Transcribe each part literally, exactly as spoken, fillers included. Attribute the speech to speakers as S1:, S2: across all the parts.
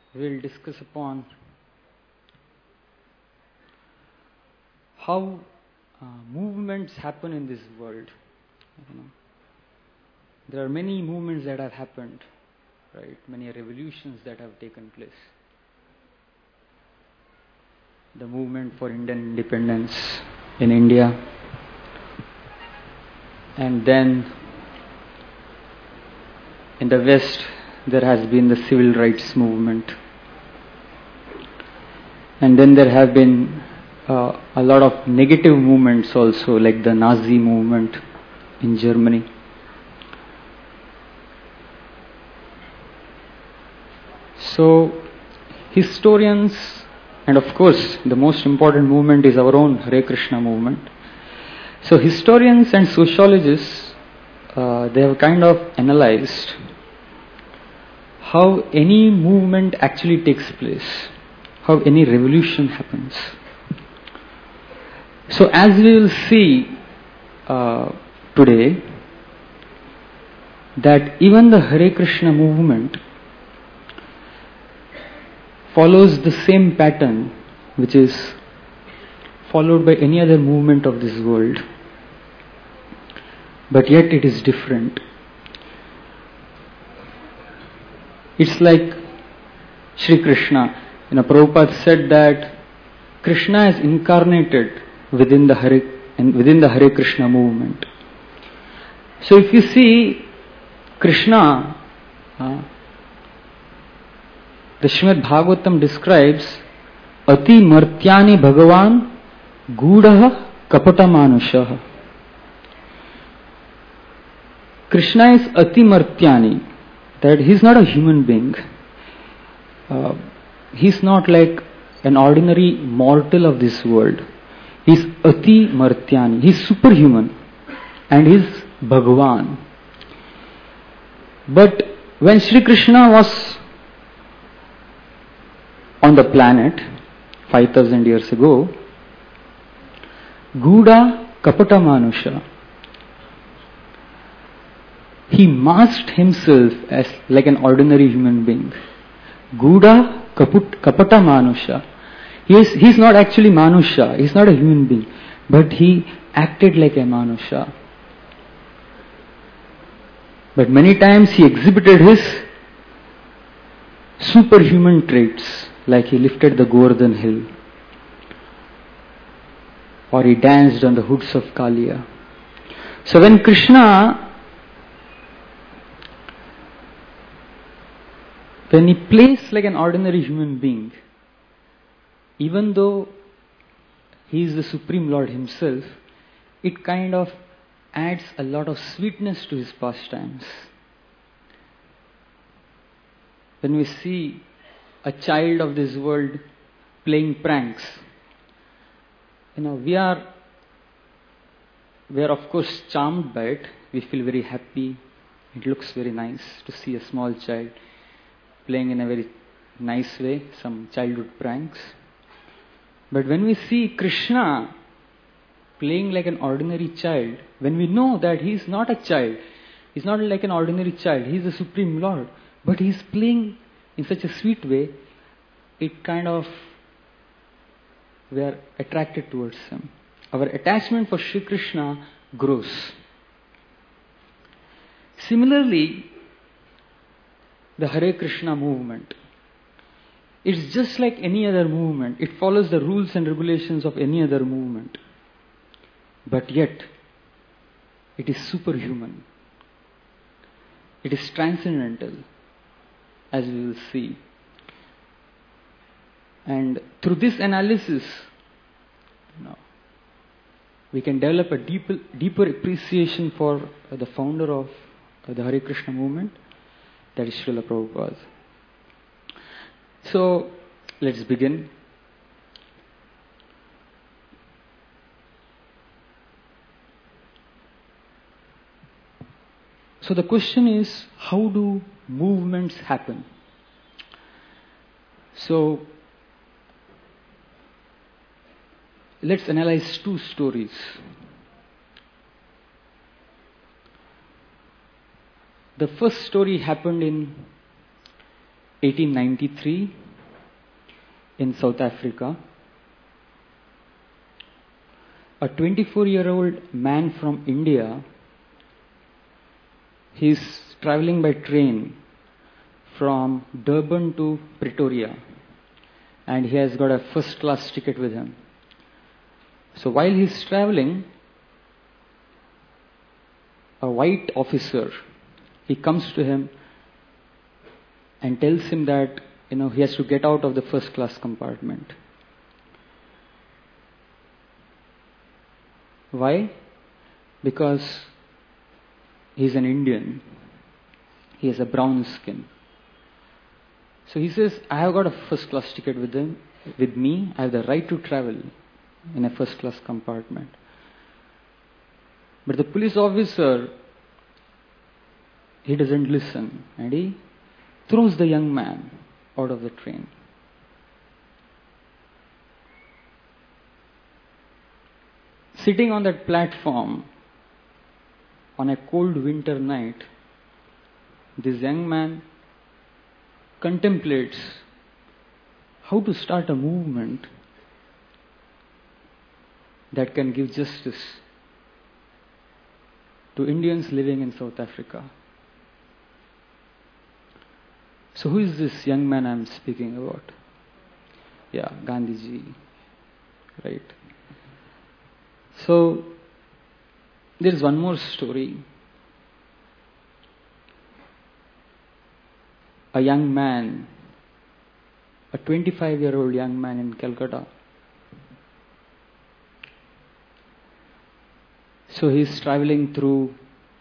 S1: we will discuss upon how uh, movements happen in this world. You know, there are many movements that have happened, right? Many revolutions that have taken place. The movement for Indian independence in India, and then in the West there has been the civil rights movement, and then there have been uh, a lot of negative movements also, like the Nazi movement in Germany. So historians, and of course the most important movement is our own Hare Krishna movement. So historians and sociologists, uh, they have kind of analyzed how any movement actually takes place, how any revolution happens. So as we will see uh, today, that even the Hare Krishna movement follows the same pattern which is followed by any other movement of this world, but yet it is different. It's like Sri Krishna. You know, Prabhupada said that Krishna is incarnated within the Hare within the Hare Krishna movement. So if you see Krishna, uh, the Srimad Bhagavatam describes Ati Martyani Bhagavan Gudaha Kapata Manushaha. Krishna is Ati Martyani, that he is not a human being. Uh, he is not like an ordinary mortal of this world. He is Ati Martyani. He is superhuman and he is Bhagavan. But when Sri Krishna was on the planet five thousand years ago, Guda Kapata Manusha, he masked himself as like an ordinary human being. Guda Kaput, Kapata Manusha. He is, he is not actually Manusha, he is not a human being, but he acted like a Manusha. But many times he exhibited his superhuman traits, like he lifted the Govardhan hill, or he danced on the hoods of Kaliya. So when Krishna, when he plays like an ordinary human being, even though he is the Supreme Lord himself, it kind of adds a lot of sweetness to his pastimes. When we see a child of this world playing pranks, you know, we are, we are of course charmed by it. We feel very happy. It looks very nice to see a small child playing in a very nice way, some childhood pranks. But when we see Krishna playing like an ordinary child, when we know that he is not a child, he is not like an ordinary child, he is the Supreme Lord, but he is playing in such a sweet way, it kind of, we are attracted towards him. Our attachment for Sri Krishna grows. Similarly, the Hare Krishna movement, it's just like any other movement. It follows the rules and regulations of any other movement. But yet, it is superhuman. It is transcendental, as we will see. And through this analysis, you know, we can develop a deeper, deeper appreciation for the founder of the Hare Krishna movement, that is Srila Prabhupada. So, let's begin. So the question is, how do movements happen? So, let's analyze two stories. The first story happened in eighteen ninety-three in South Africa. A twenty-four-year-old man from India, he's traveling by train from Durban to Pretoria, and he has got a first-class ticket with him. So while he's traveling, a white officer, he comes to him and tells him that, you know, he has to get out of the first-class compartment. Why? Because he's an Indian. He has a brown skin. So he says, I have got a first-class ticket with him, with me. I have the right to travel in a first-class compartment. But the police officer, he doesn't listen, and he throws the young man out of the train. Sitting on that platform on a cold winter night, this young man contemplates how to start a movement that can give justice to Indians living in South Africa. So who is this young man I'm speaking about? Yeah, Gandhiji, right? So there is one more story. A young man, a twenty-five-year-old young man in Calcutta. So he is traveling through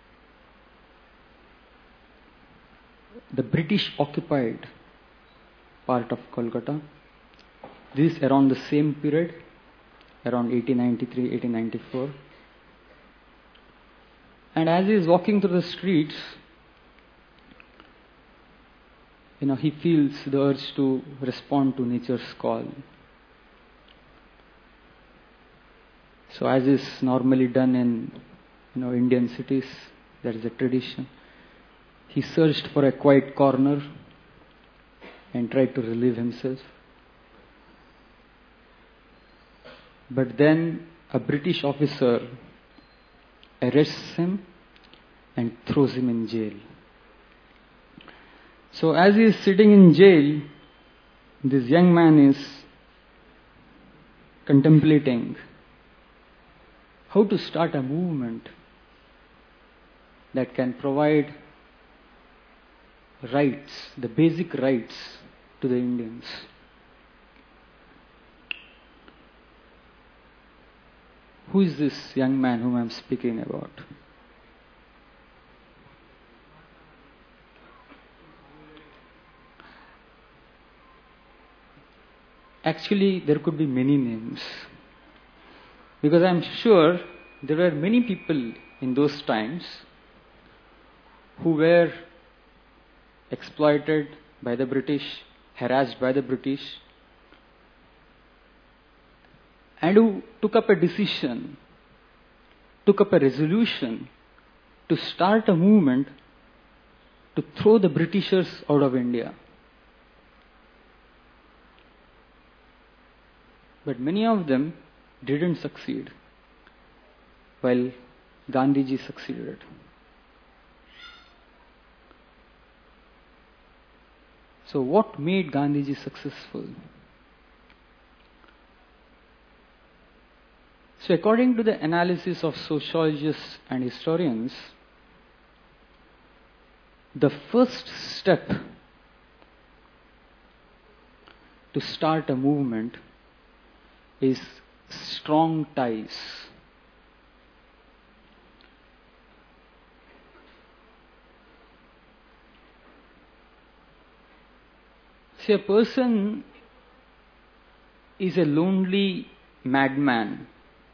S1: the British occupied part of Kolkata. This is around the same period, around eighteen ninety-three, eighteen ninety-four. And as he is walking through the streets, you know, he feels the urge to respond to nature's call. So as is normally done in, you know, Indian cities, there is a tradition. He searched for a quiet corner and tried to relieve himself. But then a British officer arrests him and throws him in jail. So as he is sitting in jail, this young man is contemplating how to start a movement that can provide rights, the basic rights to the Indians. Who is this young man whom I am speaking about? Actually, there could be many names. Because I am sure there were many people in those times who were exploited by the British, harassed by the British, and who took up a decision, took up a resolution to start a movement to throw the Britishers out of India. But many of them didn't succeed, while Gandhiji succeeded. So what made Gandhiji successful? So according to the analysis of sociologists and historians, the first step to start a movement is strong ties. See, a person is a lonely madman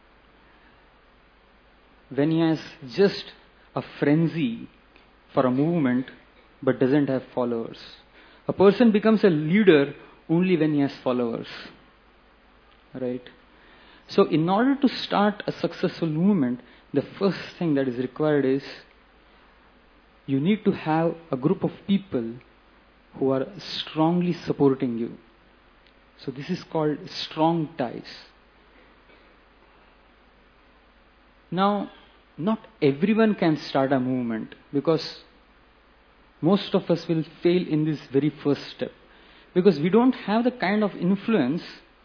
S1: when he has just a frenzy for a movement but doesn't have followers. A person becomes a leader only when he has followers. Right? So in order to start a successful movement, the first thing that is required is you need to have a group of people who are strongly supporting you. So this is called strong ties. Now, not everyone can start a movement, because most of us will fail in this very first step, because we don't have the kind of influence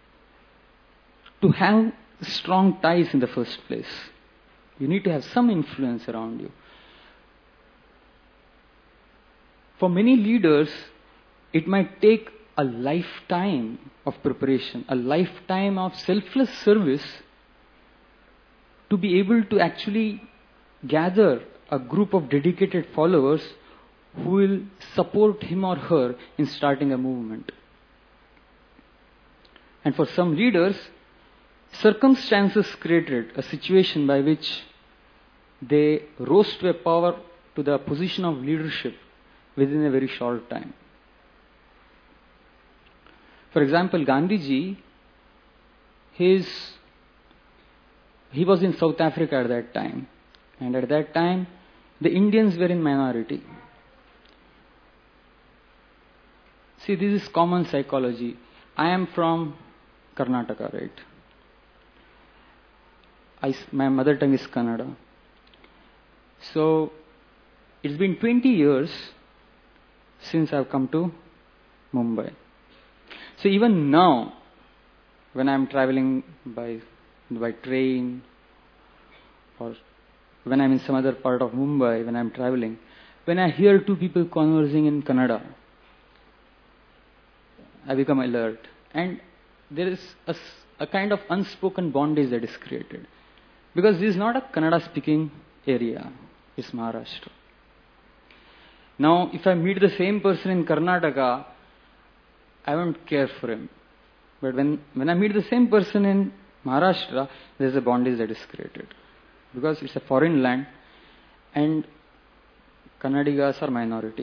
S1: to have strong ties in the first place. You need to have some influence around you. For many leaders, it might take a lifetime of preparation, a lifetime of selfless service to be able to actually gather a group of dedicated followers who will support him or her in starting a movement. And for some leaders, circumstances created a situation by which they rose to a power, to the position of leadership within a very short time. For example, Gandhiji, his, he was in South Africa at that time. And at that time, the Indians were in minority. See, this is common psychology. I am from Karnataka, right? I, my mother tongue is Kannada. So, it's been twenty years since I've come to Mumbai. So even now, when I'm traveling by, by train, or when I'm in some other part of Mumbai, when I'm traveling, when I hear two people conversing in Kannada, I become alert. And there is a, a kind of unspoken bondage that is created. Because this is not a Kannada speaking area, it's Maharashtra. Now, if I meet the same person in Karnataka, I won't care for him. But when, when I meet the same person in Maharashtra, there's a bondage that is created. Because it's a foreign land and Kannadigas are minority.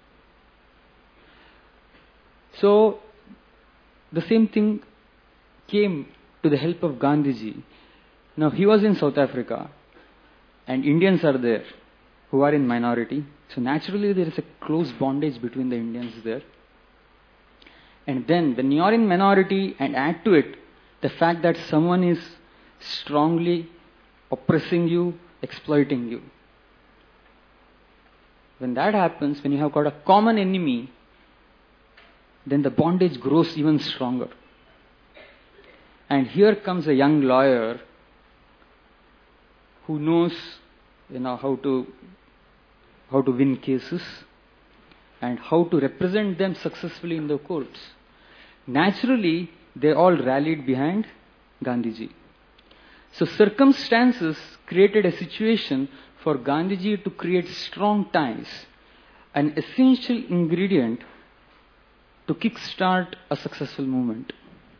S1: So, the same thing came to the help of Gandhiji. Now, he was in South Africa and Indians are there who are in minority. So, naturally, there is a close bondage between the Indians there. And then, when you are in minority and add to it the fact that someone is strongly oppressing you, exploiting you. When that happens, when you have got a common enemy, then the bondage grows even stronger. And here comes a young lawyer who knows, you know, how to how to win cases and how to represent them successfully in the courts. Naturally, they all rallied behind Gandhiji. So circumstances created a situation for Gandhiji to create strong ties, an essential ingredient to kickstart a successful movement.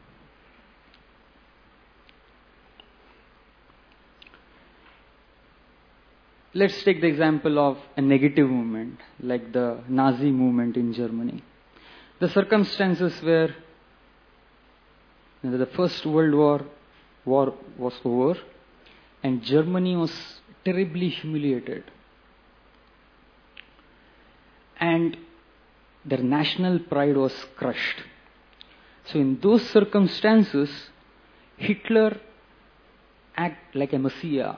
S1: Let's take the example of a negative movement, like the Nazi movement in Germany. The circumstances were the First World War war was over and Germany was terribly humiliated. And their national pride was crushed. So in those circumstances, Hitler acted like a messiah.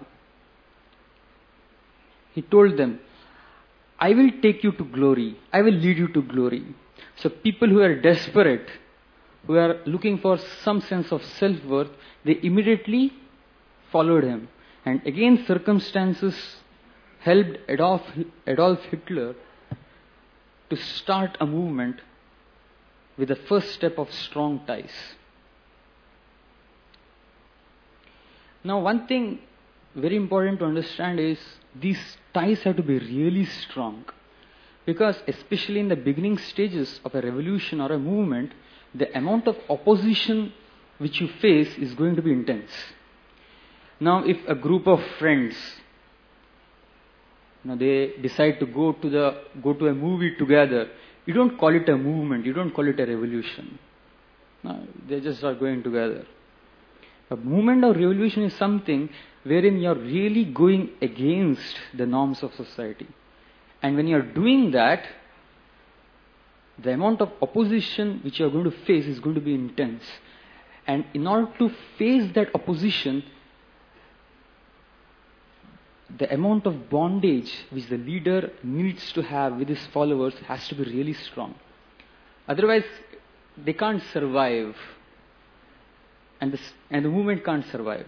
S1: He told them, I will take you to glory. I will lead you to glory. So people who are desperate, who are looking for some sense of self-worth, they immediately followed him. And again, circumstances helped Adolf, Adolf Hitler to start a movement with the first step of strong ties. Now, one thing very important to understand is these ties have to be really strong. Because especially in the beginning stages of a revolution or a movement, the amount of opposition which you face is going to be intense. Now, if a group of friends, you know, they decide to go to the go to a movie together, you don't call it a movement, you don't call it a revolution. No, they just are going together. A movement or revolution is something wherein you are really going against the norms of society. And when you are doing that, the amount of opposition which you are going to face is going to be intense. And in order to face that opposition, the amount of bondage which the leader needs to have with his followers has to be really strong. Otherwise, they can't survive. And, this, and the movement can't survive.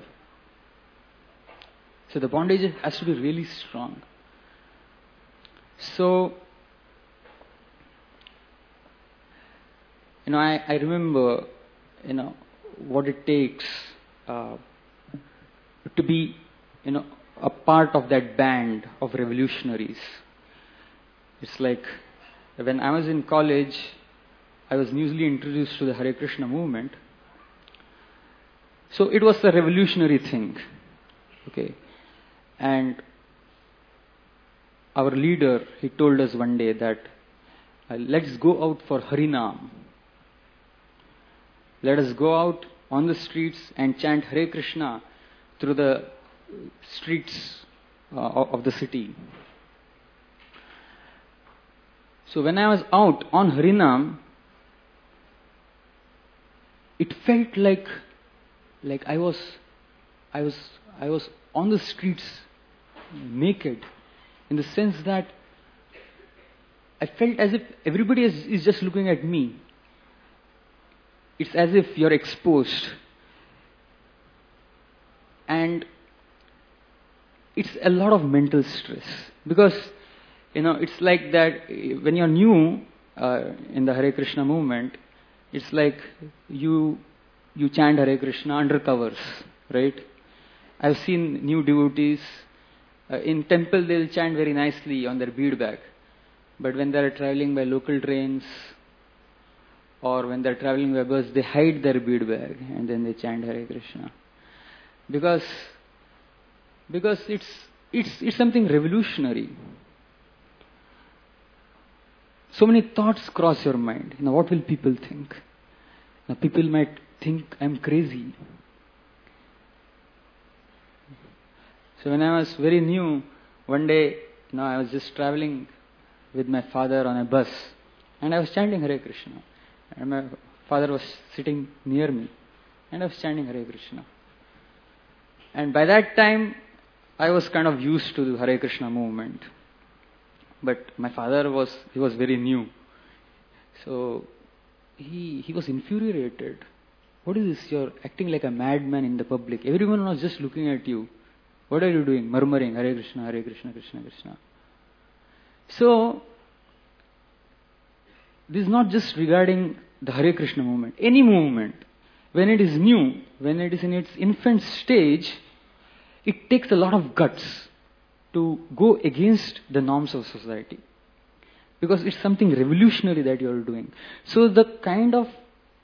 S1: So the bondage has to be really strong. So, you know, I, I remember, you know, what it takes uh, to be, you know, a part of that band of revolutionaries. It's like when I was in college, I was newly introduced to the Hare Krishna movement. So it was a revolutionary thing. Okay. And our leader, he told us one day that uh, let's go out for Harinam. Let us go out on the streets and chant Hare Krishna through the streets uh, of the city. So when I was out on Harinam, it felt like like I was I was I was on the streets naked, in the sense that I felt as if everybody is, is just looking at me. It's as if you're exposed. And it's a lot of mental stress. Because, you know, it's like that when you're new uh, in the Hare Krishna movement, it's like you you chant Hare Krishna under covers, right? I've seen new devotees, uh, in temple they'll chant very nicely on their bead bag. But when they're traveling by local trains, or when they're traveling by bus, they hide their bead bag and then they chant Hare Krishna. Because, because it's, it's, it's something revolutionary. So many thoughts cross your mind. You know, what will people think? Now, people might think I'm crazy. So when I was very new, one day, you know, I was just traveling with my father on a bus, and I was chanting Hare Krishna. And my father was sitting near me, and I was chanting Hare Krishna. And by that time, I was kind of used to the Hare Krishna movement. But my father was, he was very new. So, he, he was infuriated. What is this? You're acting like a madman in the public. Everyone was just looking at you. What are you doing? Murmuring, Hare Krishna, Hare Krishna, Krishna, Krishna. So, this is not just regarding the Hare Krishna movement. Any movement, when it is new, when it is in its infant stage, it takes a lot of guts to go against the norms of society. Because it's something revolutionary that you are doing. So the kind of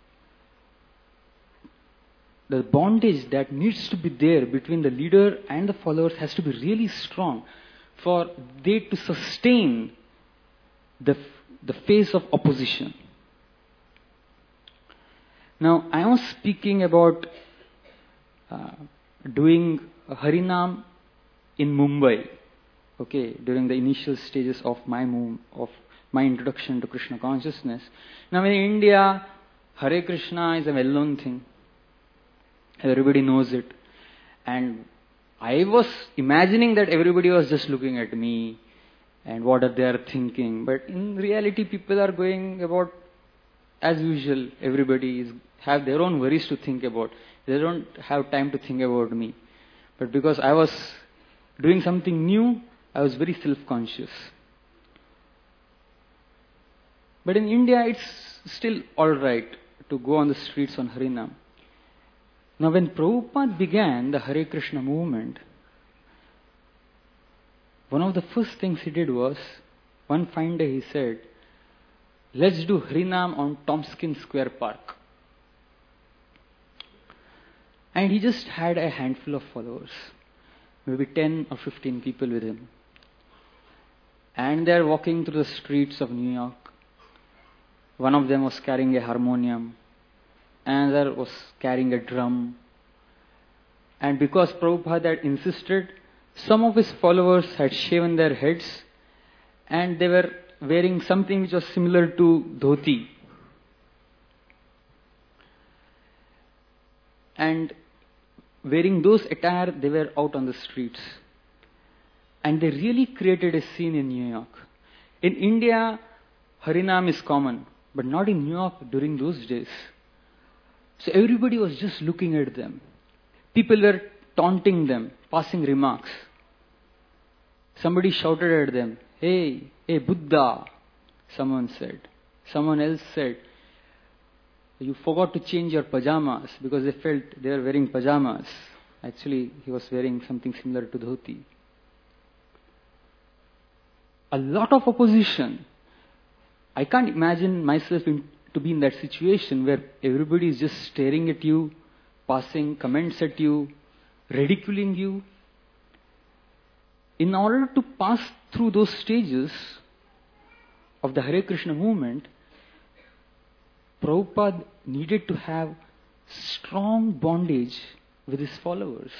S1: the bondage that needs to be there between the leader and the followers has to be really strong for they to sustain the the face of opposition. Now, I was speaking about uh, doing Harinam in Mumbai, okay, during the initial stages of my move, of my introduction to Krishna consciousness. Now, in India, Hare Krishna is a well-known thing. Everybody knows it. And I was imagining that everybody was just looking at me and what are they thinking. But in reality, people are going about as usual. Everybody is have their own worries to think about. They don't have time to think about me. But because I was doing something new, I was very self-conscious. But in India, it's still alright to go on the streets on Harinam. Now, when Prabhupada began the Hare Krishna movement, one of the first things he did was, one fine day he said, let's do Harinam on Tompkins Square Park. And he just had a handful of followers, maybe ten or fifteen people with him. And they're walking through the streets of New York. One of them was carrying a harmonium. Another was carrying a drum. And because Prabhupada had insisted, some of his followers had shaven their heads and they were wearing something which was similar to dhoti. And wearing those attire, they were out on the streets. And they really created a scene in New York. In India, Harinam is common, but not in New York during those days. So everybody was just looking at them. People were taunting them, passing remarks. Somebody shouted at them, "Hey, hey Buddha," someone said. Someone else said, "You forgot to change your pajamas," because they felt they were wearing pajamas. Actually, he was wearing something similar to dhoti. A lot of opposition. I can't imagine myself in, to be in that situation where everybody is just staring at you, passing comments at you, ridiculing you. In order to pass through those stages of the Hare Krishna movement, Prabhupada needed to have strong bondage with his followers.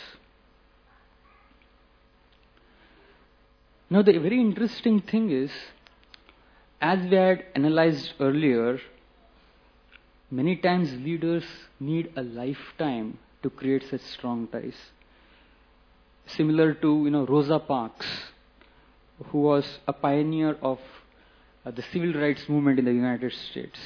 S1: Now, the very interesting thing is, as we had analyzed earlier, many times leaders need a lifetime to create such strong ties. Similar to, you know, Rosa Parks, who was a pioneer of uh, the civil rights movement in the United States.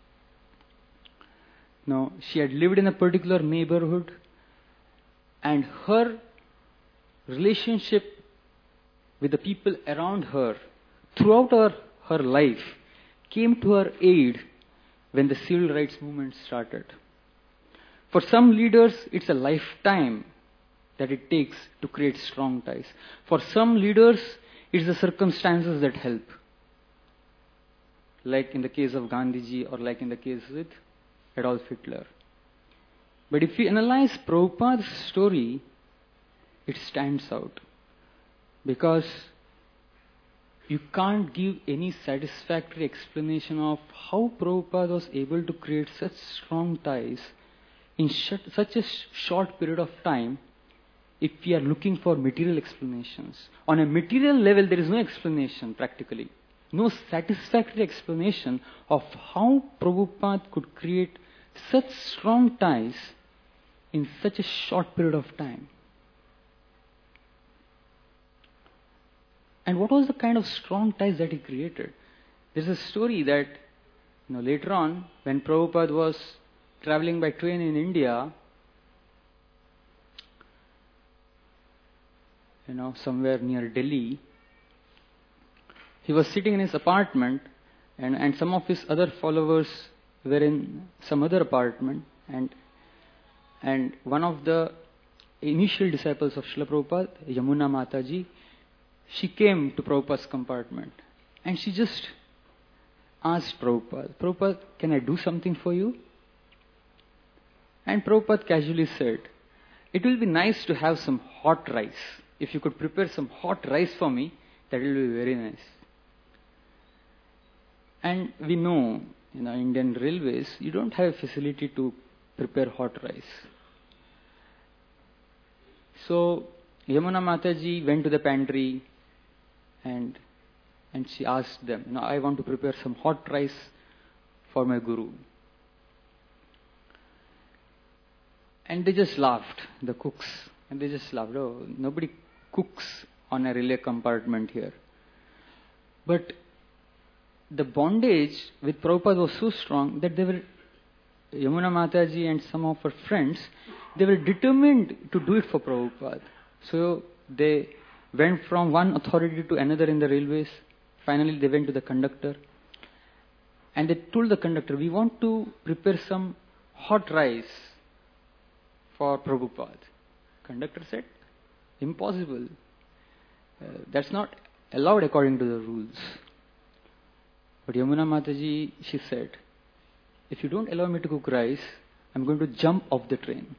S1: Now, she had lived in a particular neighborhood, and her relationship with the people around her throughout her, her life came to her aid when the civil rights movement started. For some leaders, it's a lifetime that it takes to create strong ties. For some leaders, it's the circumstances that help. Like in the case of Gandhiji, or like in the case with Adolf Hitler. But if you analyze Prabhupada's story, it stands out. Because you can't give any satisfactory explanation of how Prabhupada was able to create such strong ties in sh- such a sh- short period of time if we are looking for material explanations. On a material level, there is no explanation practically. No satisfactory explanation of how Prabhupada could create such strong ties in such a short period of time. And what was the kind of strong ties that he created? There's a story that, you know, later on, when Prabhupada was traveling by train in India, you know, somewhere near Delhi, he was sitting in his apartment, and, and some of his other followers were in some other apartment, and and one of the initial disciples of Srila Prabhupada, Yamuna Mataji, she came to Prabhupada's compartment, and she just asked Prabhupada, "Prabhupada, can I do something for you?" And Prabhupada casually said, "It will be nice to have some hot rice. If you could prepare some hot rice for me, that will be very nice." And we know, in our Indian railways, you don't have a facility to prepare hot rice. So Yamuna Mataji went to the pantry and and she asked them, you know, "I want to prepare some hot rice for my guru." And they just laughed, the cooks. And they just laughed. "Oh, nobody cooks on a railway compartment here." But the bondage with Prabhupada was so strong that they were, Yamuna Mataji and some of her friends, they were determined to do it for Prabhupada. So they went from one authority to another in the railways. Finally, they went to the conductor. And they told the conductor, "We want to prepare some hot rice for Prabhupada." Conductor said, "Impossible. Uh, that's not allowed according to the rules." But Yamuna Mataji, she said, "If you don't allow me to cook rice, I'm going to jump off the train."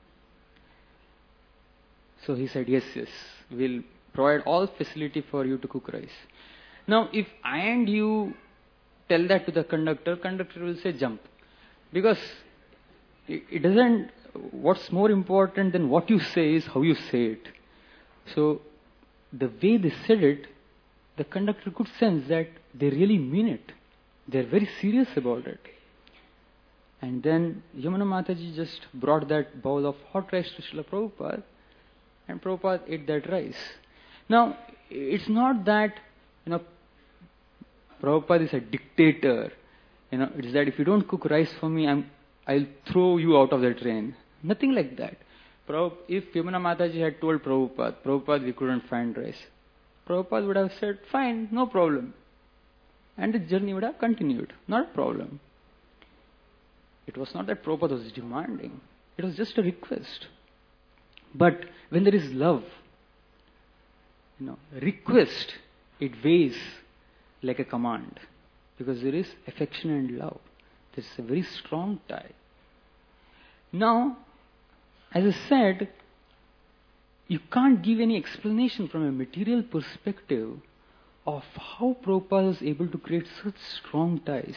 S1: So he said, "Yes, yes, we'll provide all facility for you to cook rice." Now, if I and you tell that to the conductor, conductor will say jump. Because it, it doesn't, what's more important than what you say is how you say it. So the way they said it, the conductor could sense that they really mean it. They're very serious about it. And then Yamuna Mataji just brought that bowl of hot rice to Srila Prabhupada, and Prabhupada ate that rice. Now, it's not that, you know, Prabhupada is a dictator. You know, it's that if you don't cook rice for me, I'm, I'll throw you out of the train. Nothing like that. If Yamuna Mataji had told Prabhupada, Prabhupada, we couldn't find rice, Prabhupada would have said, fine, no problem. And the journey would have continued. Not a problem. It was not that Prabhupada was demanding. It was just a request. But when there is love, you know, request, it weighs like a command. Because there is affection and love. There's a very strong tie. Now, as I said, you can't give any explanation from a material perspective of how Prabhupada was able to create such strong ties.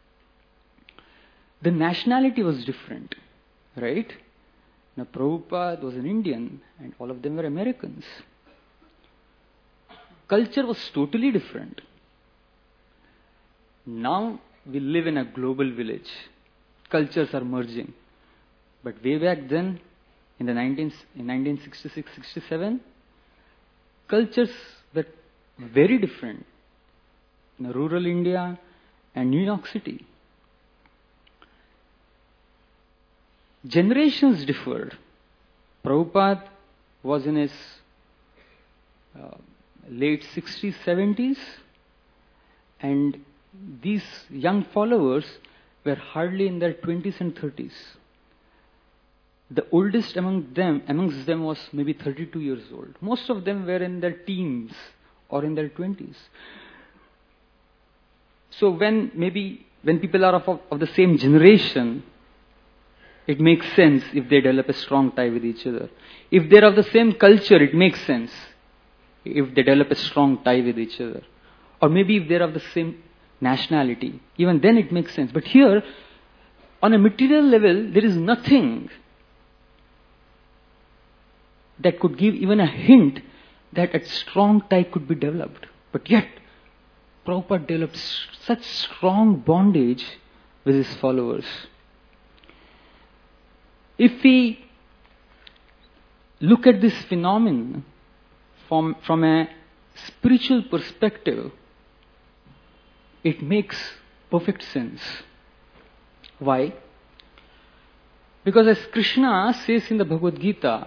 S1: The nationality was different, right? Now, Prabhupada was an Indian and all of them were Americans. Culture was totally different. Now we live in a global village. Cultures are merging. But way back then, in the nineteen, in nineteen sixty-six sixty-seven, cultures were very different in rural India and New York City. Generations differed. Prabhupada was in his uh, late sixties, seventies, and these young followers were hardly in their twenties and thirties. The oldest among them, amongst them was maybe thirty-two years old. Most of them were in their teens or in their twenties. So when maybe when people are of, of the same generation, it makes sense if they develop a strong tie with each other. If they're of the same culture, it makes sense if they develop a strong tie with each other. Or maybe if they're of the same nationality, even then it makes sense. But here, on a material level, there is nothing that could give even a hint that a strong tie could be developed. But yet, Prabhupada developed such strong bondage with his followers. If we look at this phenomenon from, from a spiritual perspective, it makes perfect sense. Why? Because as Krishna says in the Bhagavad Gita,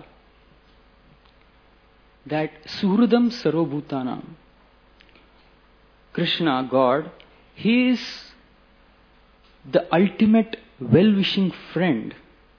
S1: that Suhridam Sarvabhutanam, Krishna, God, He is the ultimate well-wishing friend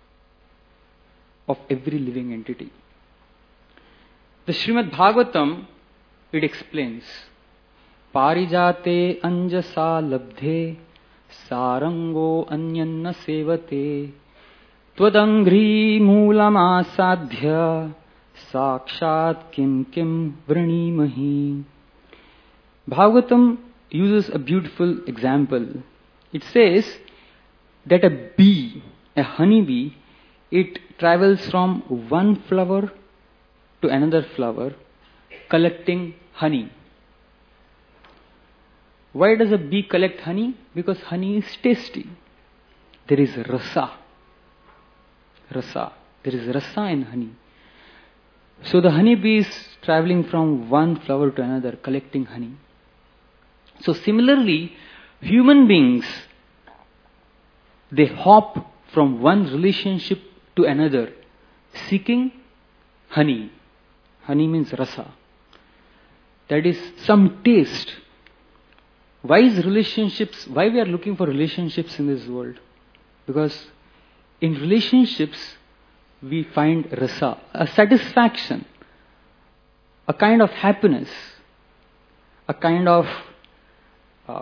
S1: of every living entity. The Srimad Bhagavatam, it explains, Parijate anjasa labdhe sarango anyanna sevate twadangri moolam asadhya sakshat kim kim vranimahi. Bhagavatam uses a beautiful example. It says that a bee, a honeybee, it travels from one flower to another flower collecting honey. Why does a bee collect honey? Because honey is tasty. There is rasa. Rasa. There is rasa in honey. So the honeybee is traveling from one flower to another collecting honey. So similarly, human beings, they hop from one relationship to another, seeking honey. Honey means rasa. That is some taste. Why is relationships, why we are looking for relationships in this world? Because in relationships, we find rasa, a satisfaction, a kind of happiness, a kind of, uh,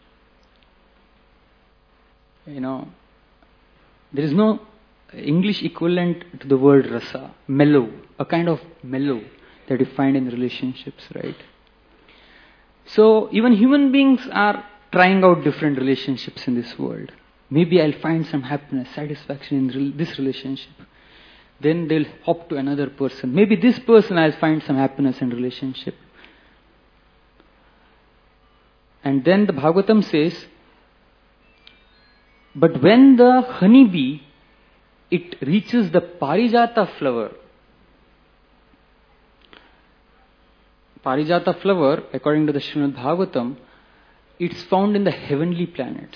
S1: you know, there is no English equivalent to the word rasa, mellow, a kind of mellow that you find in relationships, right? So even human beings are trying out different relationships in this world. Maybe I'll find some happiness, satisfaction in this relationship. Then they'll hop to another person. Maybe this person I'll find some happiness in relationship. And then the Bhagavatam says, but when the honeybee, it reaches the Parijata flower. Parijata flower, according to the Srimad Bhagavatam, it's found in the heavenly planets.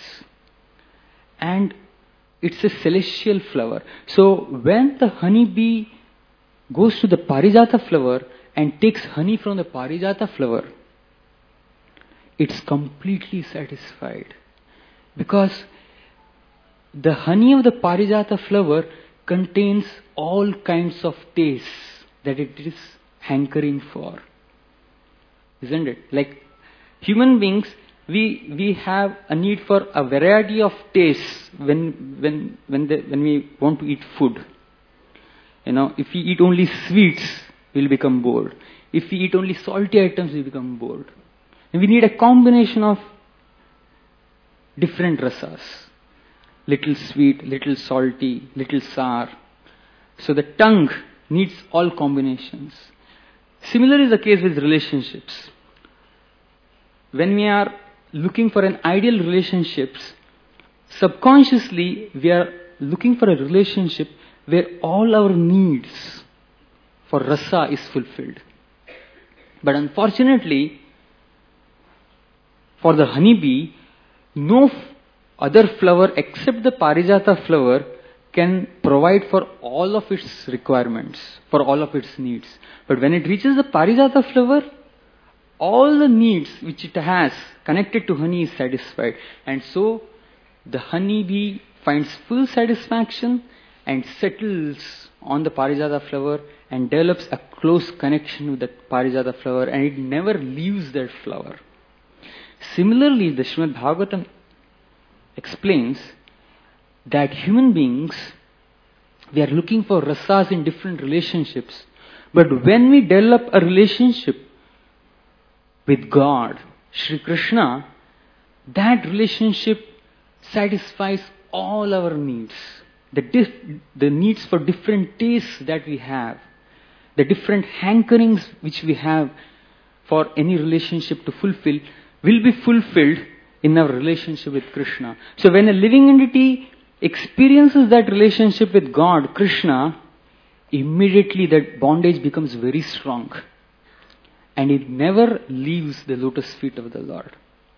S1: And it's a celestial flower. So when the honeybee goes to the Parijata flower and takes honey from the Parijata flower, it's completely satisfied. Because the honey of the Parijata flower contains all kinds of tastes that it is hankering for. Isn't it? Like human beings, we we have a need for a variety of tastes when when when the, when we want to eat food. You know, if we eat only sweets, we'll become bored. If we eat only salty items, we become bored. And we need a combination of different rasas. Little sweet, little salty, little sour. So the tongue needs all combinations. Similar is the case with relationships. When we are looking for an ideal relationships, subconsciously we are looking for a relationship where all our needs for rasa is fulfilled. But unfortunately, for the honeybee, no other flower except the Parijata flower can provide for all of its requirements, for all of its needs. But when it reaches the Parijata flower, all the needs which it has connected to honey is satisfied. And so the honeybee finds full satisfaction and settles on the Parijata flower and develops a close connection with the Parijata flower, and it never leaves that flower. Similarly, the Srimad Bhagavatam explains that human beings, we are looking for rasas in different relationships. But when we develop a relationship with God, Shri Krishna, that relationship satisfies all our needs. The, dif- the needs for different tastes that we have, the different hankerings which we have for any relationship to fulfill, will be fulfilled in our relationship with Krishna. So when a living entity experiences that relationship with God, Krishna, immediately that bondage becomes very strong. And it never leaves the lotus feet of the Lord.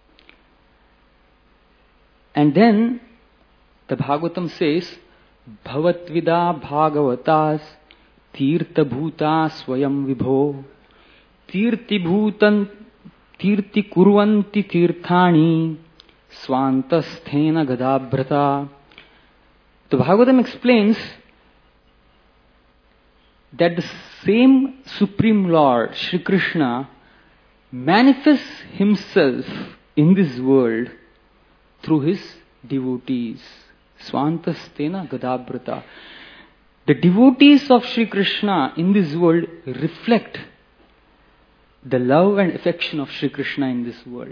S1: And then the Bhagavatam says, Bhavatvida Bhagavatas Tirtha Bhuta Swayam Vibho Tirti Bhutan Tirti Kurvanti Tirthani Swantasthena Gadabhrata. The Bhagavatam explains that the same Supreme Lord, Shri Krishna, manifests himself in this world through his devotees. Swantasthena Gadabhrata. The devotees of Shri Krishna in this world reflect the love and affection of Shri Krishna in this world.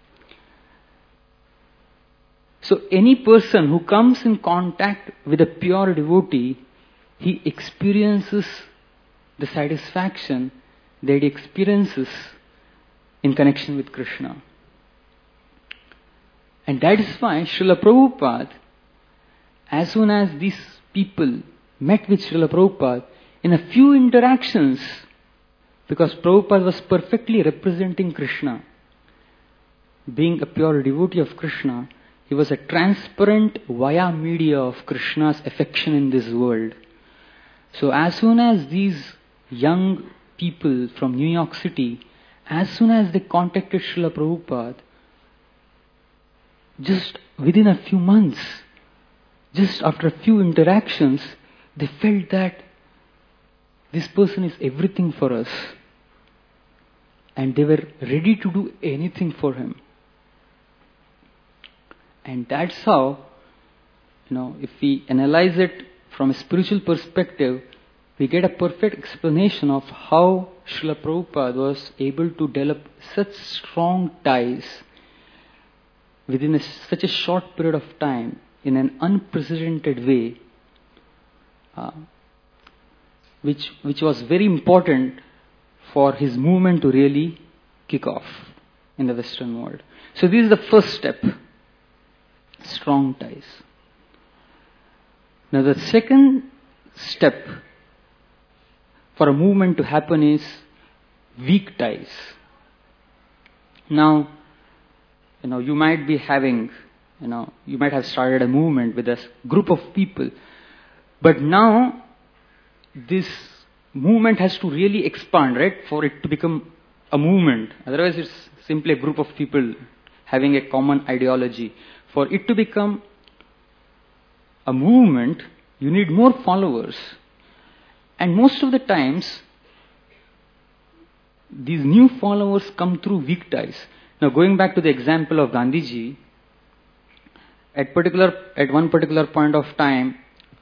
S1: So any person who comes in contact with a pure devotee, he experiences the satisfaction that he experiences in connection with Krishna. And that is why Srila Prabhupada, as soon as these people met with Srila Prabhupada, in a few interactions, because Prabhupada was perfectly representing Krishna, being a pure devotee of Krishna, he was a transparent via media of Krishna's affection in this world. So as soon as these young people from New York City, as soon as they contacted Srila Prabhupada, just within a few months, just after a few interactions, they felt that this person is everything for us. And they were ready to do anything for him. And that's how, you know, if we analyze it from a spiritual perspective, we get a perfect explanation of how Srila Prabhupada was able to develop such strong ties within a, such a short period of time in an unprecedented way, uh, which which was very important for his movement to really kick off in the Western world. So this is the first step. Strong ties. Now the second step for a movement to happen is weak ties. Now, you know, you might be having, you know, you might have started a movement with a group of people, but now this movement has to really expand, right, for it to become a movement. Otherwise, it's simply a group of people having a common ideology. For it to become a movement, you need more followers. And most of the times, these new followers come through weak ties. Now, going back to the example of Gandhiji, at particular at one particular point of time,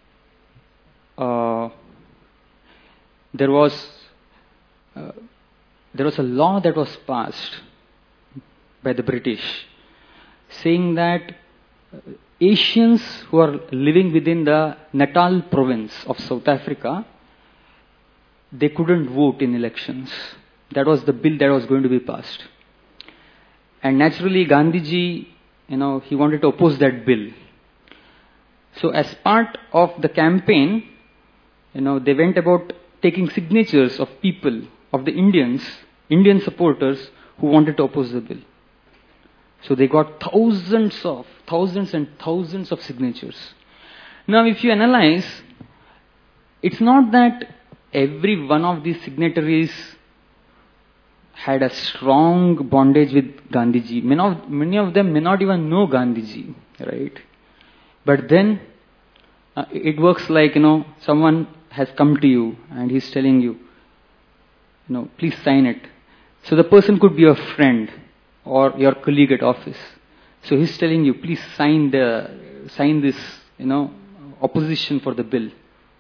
S1: uh, there was uh, there was a law that was passed by the British, saying that Asians who are living within the Natal province of South Africa, they couldn't vote in elections. That was the bill that was going to be passed. And naturally, Gandhiji, you know, he wanted to oppose that bill. So as part of the campaign, you know, they went about taking signatures of people, of the Indians, Indian supporters who wanted to oppose the bill. So they got thousands of, thousands and thousands of signatures. Now if you analyze, it's not that every one of these signatories had a strong bondage with Gandhiji. Many of, many of them may not even know Gandhiji, right? But then uh, it works like, you know, someone has come to you and he's telling you, you know, please sign it. So the person could be your friend or your colleague at office. So he's telling you, please sign the sign this, you know, opposition for the bill.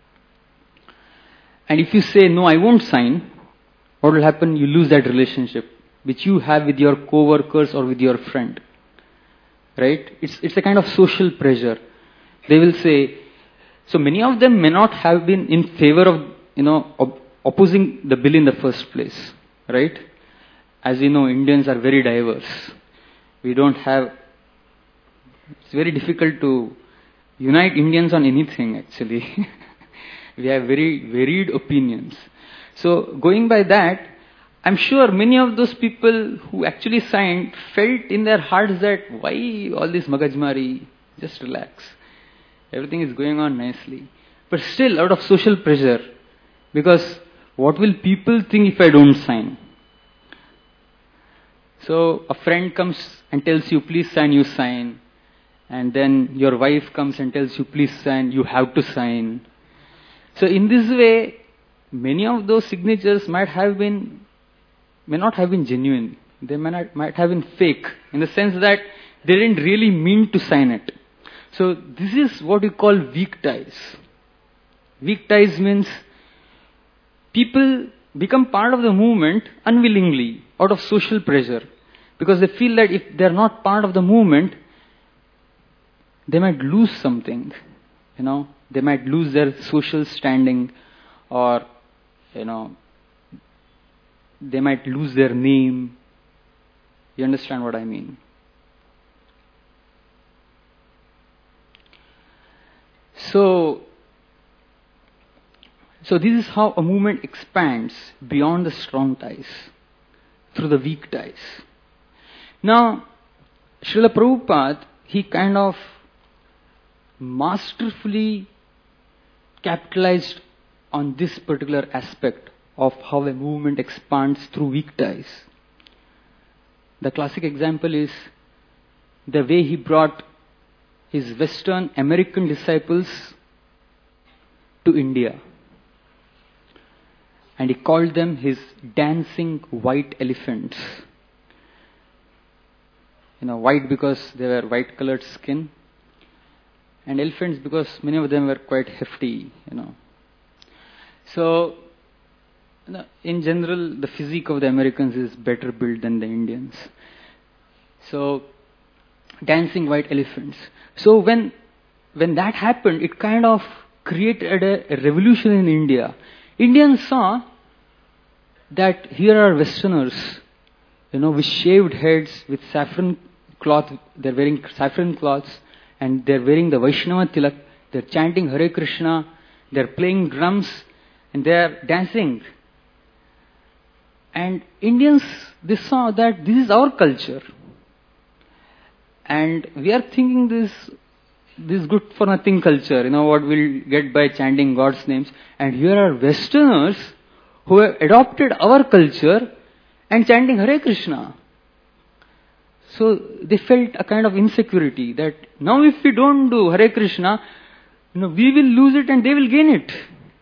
S1: And if you say, no, I won't sign, what will happen? You lose that relationship which you have with your co-workers or with your friend. Right? It's, it's a kind of social pressure. They will say, so many of them may not have been in favor of, you know, op- opposing the bill in the first place. Right? As you know, Indians are very diverse. We don't have, it's very difficult to unite Indians on anything actually. We have very varied opinions. So going by that, I'm sure many of those people who actually signed felt in their hearts that why all this magajmari, just relax. Everything is going on nicely. But still out of social pressure, because what will people think if I don't sign? So a friend comes and tells you, please sign, you sign. And then your wife comes and tells you, please sign, you have to sign. So in this way, many of those signatures might have been, may not have been genuine. They may not, might have been fake, in the sense that they didn't really mean to sign it. So this is what we call weak ties. Weak ties means people become part of the movement unwillingly, out of social pressure. Because they feel that if they're not part of the movement, they might lose something. You know, they might lose their social standing, or, you know, they might lose their name. You understand what I mean? So, so this is how a movement expands beyond the strong ties, through the weak ties. Now, Srila Prabhupada, he kind of masterfully capitalized on this particular aspect of how a movement expands through weak ties. The classic example is the way he brought his Western American disciples to India. And he called them his dancing white elephants. You know, white because they were white colored skin, and elephants because many of them were quite hefty, you know. So, you know, in general, the physique of the Americans is better built than the Indians. So, dancing white elephants. So when when that happened, it kind of created a, a revolution in India. Indians saw that here are Westerners, you know, with shaved heads, with saffron cloth, they're wearing saffron cloths, and they're wearing the Vaishnava tilak, they're chanting Hare Krishna, they're playing drums, and they're dancing. And Indians, they saw that this is our culture. And we are thinking this, this good for nothing culture, you know, what we'll get by chanting God's names. And here are Westerners who have adopted our culture and chanting Hare Krishna. So they felt a kind of insecurity that now if we don't do Hare Krishna, you know, we will lose it and they will gain it.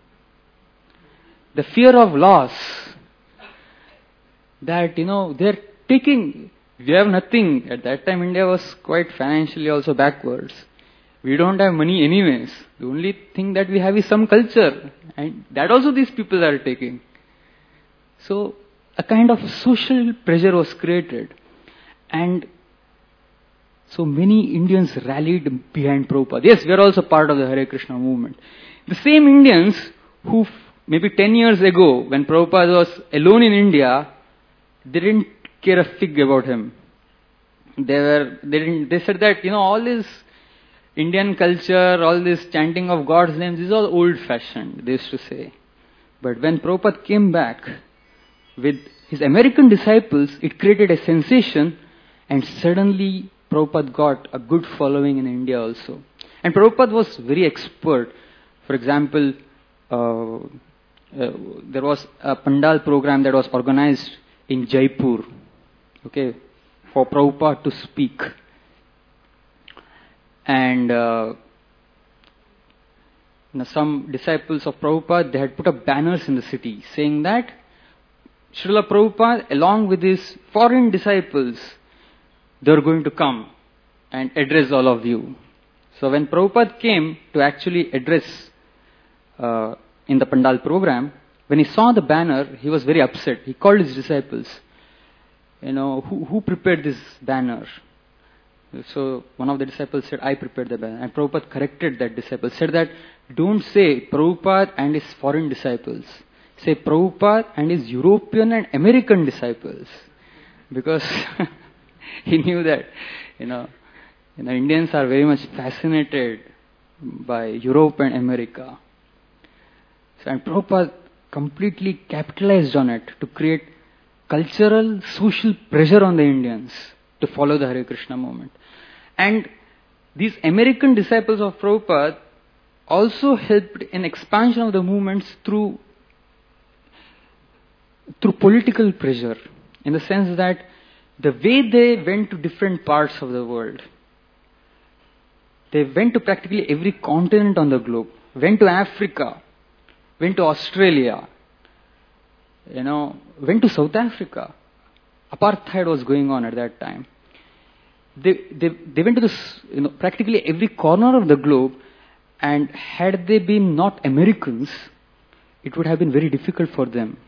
S1: The fear of loss. That, you know, they're taking, we have nothing. At that time India was quite financially also backwards. We don't have money anyways. The only thing that we have is some culture. And that also these people are taking. So a kind of social pressure was created. And so many Indians rallied behind Prabhupada. Yes, we are also part of the Hare Krishna movement. The same Indians who maybe ten years ago, when Prabhupada was alone in India, they didn't care a fig about him. They were, they didn't, they said that, you know, all this Indian culture, all this chanting of God's names is all old fashioned, they used to say. But when Prabhupada came back with his American disciples, it created a sensation, and suddenly Prabhupada got a good following in India also. And Prabhupada was very expert. For example, uh, uh, there was a Pandal program that was organized in Jaipur, okay, for Prabhupada to speak. And uh, you know, some disciples of Prabhupada, they had put up banners in the city saying that Srila Prabhupada, along with his foreign disciples, they are going to come and address all of you. So when Prabhupada came to actually address uh, in the Pandal program, when he saw the banner, he was very upset. He called his disciples, you know, who, who prepared this banner? So one of the disciples said, I prepared the banner. And Prabhupada corrected that disciple, said that, don't say Prabhupada and his foreign disciples. Say Prabhupada and his European and American disciples. Because he knew that, you know, you know, Indians are very much fascinated by Europe and America. So, and Prabhupada completely capitalized on it to create cultural, social pressure on the Indians to follow the Hare Krishna movement. And these American disciples of Prabhupada also helped in expansion of the movements through through political pressure, in the sense that the way they went to different parts of the world, they went to practically every continent on the globe, went to Africa, went to Australia, you know, went to South Africa. Apartheid was going on at that time. They, they, they went to this, you know, practically every corner of the globe, and had they been not Americans, it would have been very difficult for them.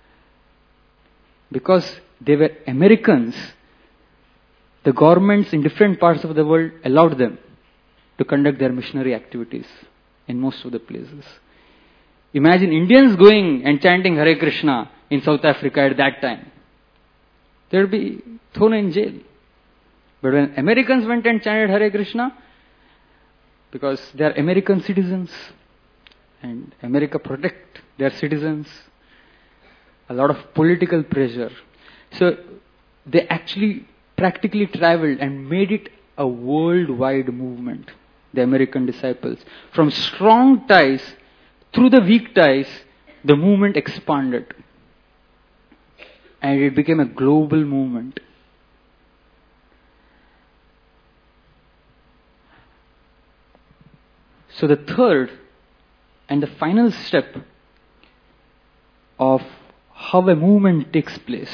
S1: Because they were Americans, the governments in different parts of the world allowed them to conduct their missionary activities in most of the places. Imagine Indians going and chanting Hare Krishna in South Africa at that time. They would be thrown in jail. But when Americans went and chanted Hare Krishna, because they are American citizens, and America protect their citizens, a lot of political pressure. So they actually practically traveled and made it a worldwide movement, the American disciples. From strong ties, through the weak ties, the movement expanded. And it became a global movement. So the third and the final step of how a movement takes place,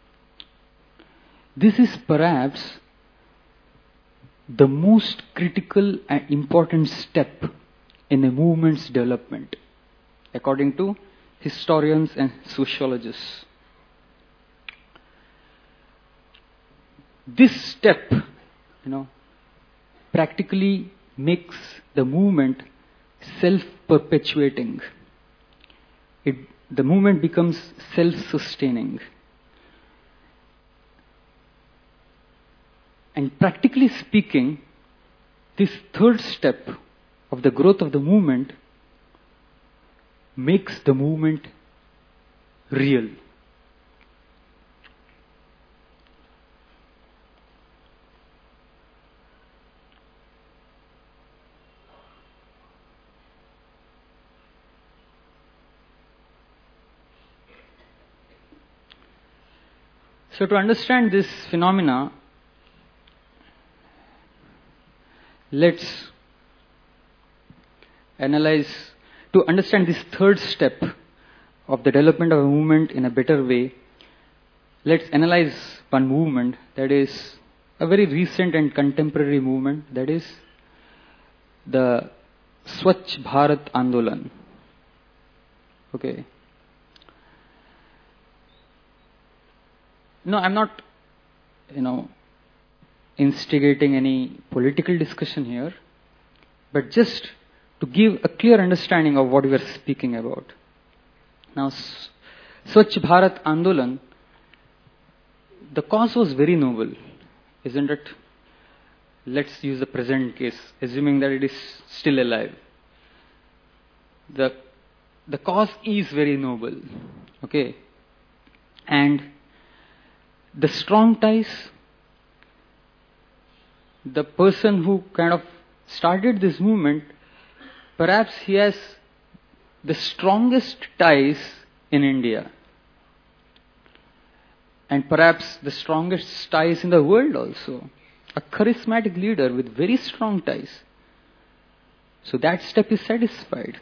S1: this is perhaps the most critical and important step in a movement's development, according to historians and sociologists. This step, you know, practically makes the movement self-perpetuating. It, the movement becomes self-sustaining. And practically speaking, this third step of the growth of the movement makes the movement real. So to understand this phenomena, let's analyze, to understand this third step of the development of a movement in a better way, let's analyze one movement that is a very recent and contemporary movement, that is the Swachh Bharat Andolan. Okay. No, I'm not, you know, instigating any political discussion here, but just to give a clear understanding of what we are speaking about. Now, Swachh Bharat Andolan, the cause was very noble, isn't it? Let's use the present case, assuming that it is still alive. The, the cause is very noble, okay? And the strong ties, the person who kind of started this movement, perhaps he has the strongest ties in India. And perhaps the strongest ties in the world also. A charismatic leader with very strong ties. So that step is satisfied.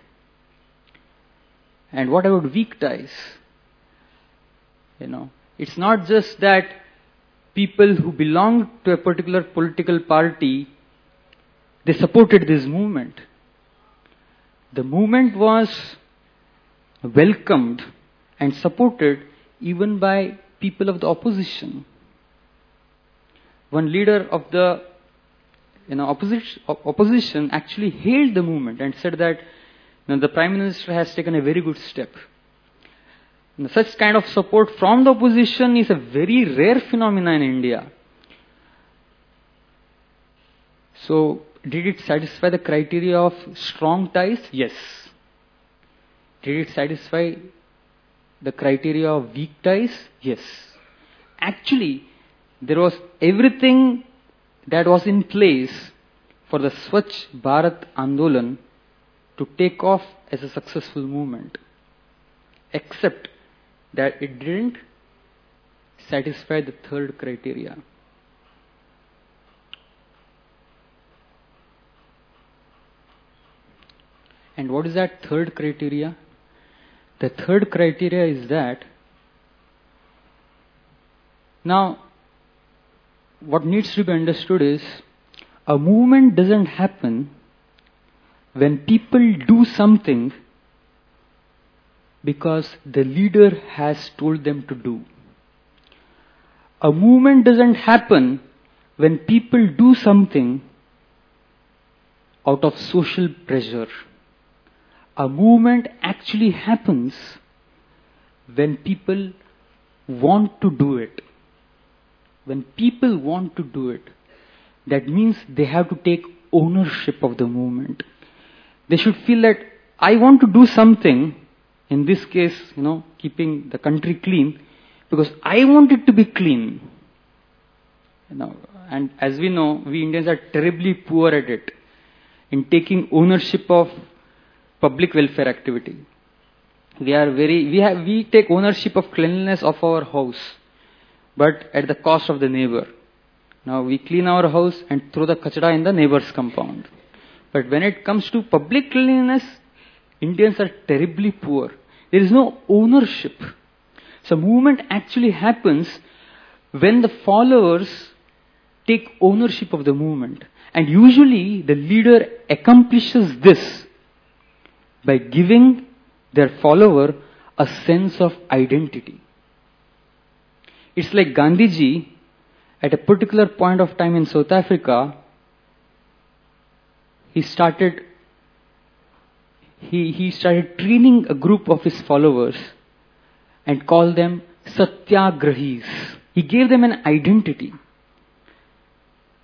S1: And what about weak ties? You know, it's not just that people who belonged to a particular political party, they supported this movement. The movement was welcomed and supported even by people of the opposition. One leader of the you know, opposition, opposition actually hailed the movement and said that you know, the Prime Minister has taken a very good step. And such kind of support from the opposition is a very rare phenomenon in India. So, did it satisfy the criteria of strong ties? Yes. Did it satisfy the criteria of weak ties? Yes. Actually, there was everything that was in place for the Swachh Bharat Andolan to take off as a successful movement, except that it didn't satisfy the third criteria. And what is that third criteria? The third criteria is that now what needs to be understood is a movement doesn't happen when people do something because the leader has told them to do. A movement doesn't happen when people do something out of social pressure. A movement actually happens when people want to do it. When people want to do it, that means they have to take ownership of the movement. They should feel that I want to do something, in this case, you know, keeping the country clean, because I want it to be clean. You know, and as we know, we Indians are terribly poor at it, in taking ownership of public welfare activity. We are very, we have, we take ownership of cleanliness of our house, but at the cost of the neighbor. Now we clean our house and throw the kachra in the neighbor's compound. But when it comes to public cleanliness, Indians are terribly poor. There is no ownership. So movement actually happens when the followers take ownership of the movement. And usually the leader accomplishes this by giving their follower a sense of identity. It's like Gandhiji, at a particular point of time in South Africa, he started he, he started training a group of his followers and called them Satyagrahis. He gave them an identity.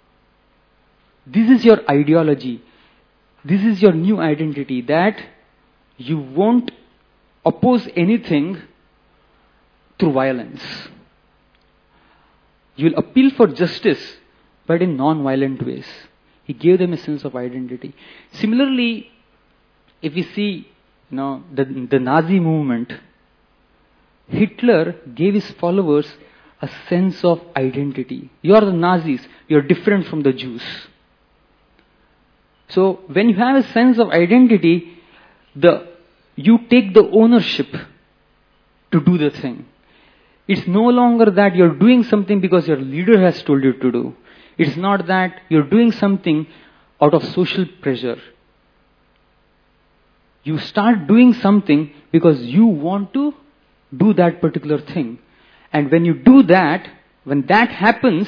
S1: this is your ideology. This is your new identity, that you won't oppose anything through violence. You'll appeal for justice, but in non-violent ways. He gave them a sense of identity. Similarly, if we see, you know, the, the Nazi movement, Hitler gave his followers a sense of identity. You are the Nazis. You are different from the Jews. So when you have a sense of identity, the you take the ownership to do the thing. It's no longer that you're doing something because your leader has told you to do. It's not that you're doing something out of social pressure. You start doing something because you want to do that particular thing. And when you do that, when that happens,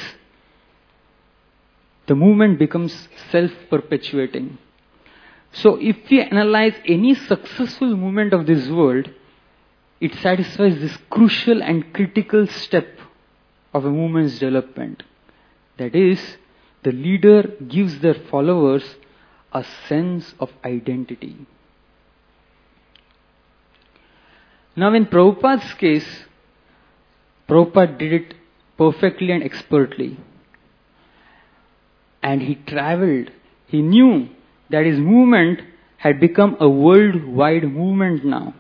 S1: the movement becomes self-perpetuating. So if we analyze any successful movement of this world, it satisfies this crucial and critical step of a movement's development. That is, the leader gives their followers a sense of identity. Now in Prabhupada's case, Prabhupada did it perfectly and expertly. And he traveled. He knew that his movement had become a worldwide movement now.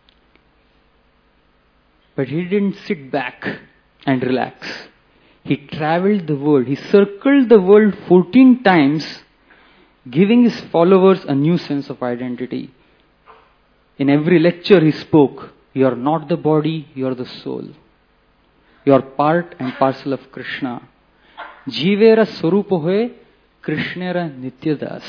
S1: But he didn't sit back and relax. He traveled the world. He circled the world fourteen times, giving his followers a new sense of identity. In every lecture he spoke, you are not the body, you are the soul. You are part and parcel of Krishna. Jivera Swarupa hoye, Krishnera Nityadas.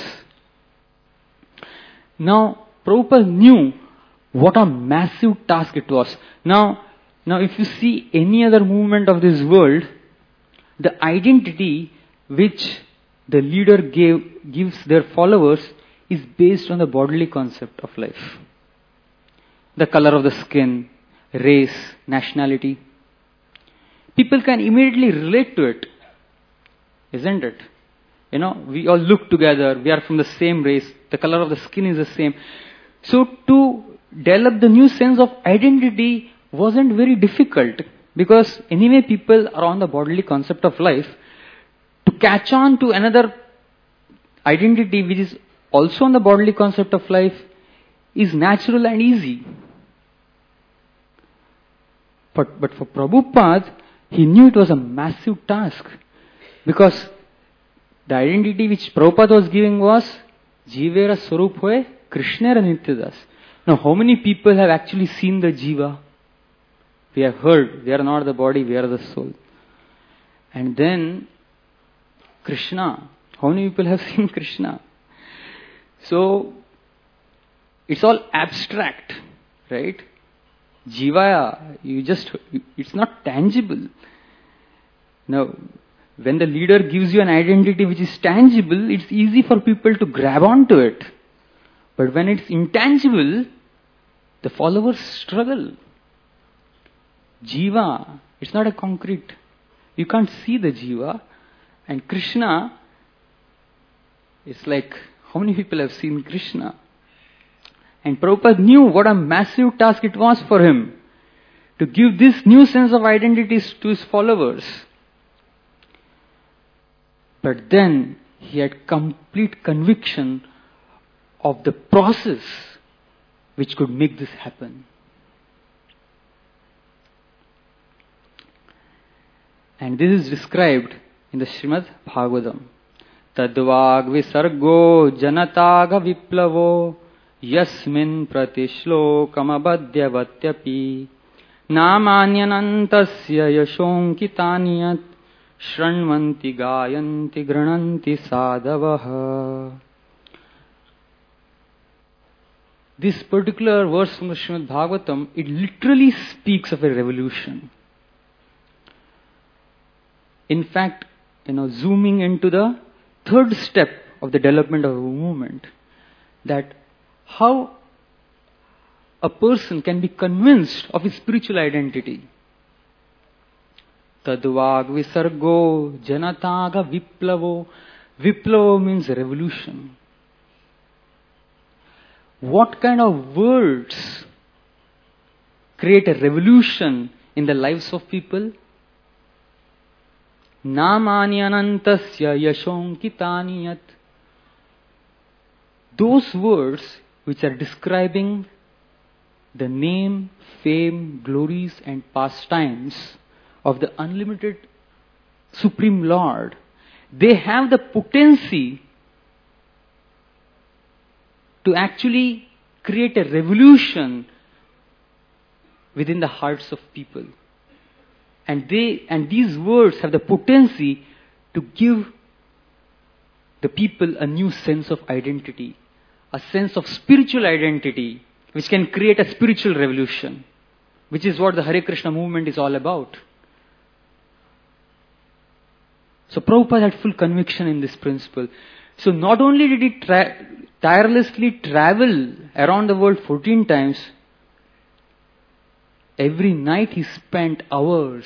S1: Now, Prabhupada knew what a massive task it was. Now, now if you see any other movement of this world, the identity which the leader gave, gives their followers is based on the bodily concept of life. The color of the skin, race, nationality. People can immediately relate to it, isn't it? You know, we all look together, we are from the same race, the color of the skin is the same. So to develop the new sense of identity wasn't very difficult, because anyway people are on the bodily concept of life. To catch on to another identity which is also on the bodily concept of life is natural and easy. But, but for Prabhupada, he knew it was a massive task, because the identity which Prabhupada was giving was Jivera Swarup hoye, Krishnera Nityadas. Now, how many people have actually seen the Jiva? We have heard, we are not the body, we are the soul. And then, Krishna. How many people have seen Krishna? So, it's all abstract, right? Jivaya, you just, it's not tangible. Now, when the leader gives you an identity which is tangible, it's easy for people to grab onto it. But when it's intangible, the followers struggle. Jiva, it's not a concrete. You can't see the Jiva. And Krishna, it's like, how many people have seen Krishna? And Prabhupada knew what a massive task it was for him to give this new sense of identity to his followers. But then he had complete conviction of the process which could make this happen. And this is described in the Srimad Bhagavatam. Tadvag visargo janataga viplavo yasmin pratishlo kamabadhyavatyapi namanyanantasya yashonkitanyat shranvanti gayanti grananti sadavaha. This particular verse from the Srimad Bhagavatam, it literally speaks of a revolution. In fact, you know, zooming into the third step of the development of a movement, that how a person can be convinced of his spiritual identity. Tadvag visargo janataga viplavo Viplava means revolution. What kind of words create a revolution in the lives of people? Namani anantasya yashonkitani yat. Those words which are describing the name, fame, glories and pastimes of the unlimited Supreme Lord, they have the potency to actually create a revolution within the hearts of people. And they and these words have the potency to give the people a new sense of identity, a sense of spiritual identity, which can create a spiritual revolution, which is what the Hare Krishna movement is all about. So Prabhupada had full conviction in this principle. So not only did he tra- tirelessly travel around the world fourteen times, every night he spent hours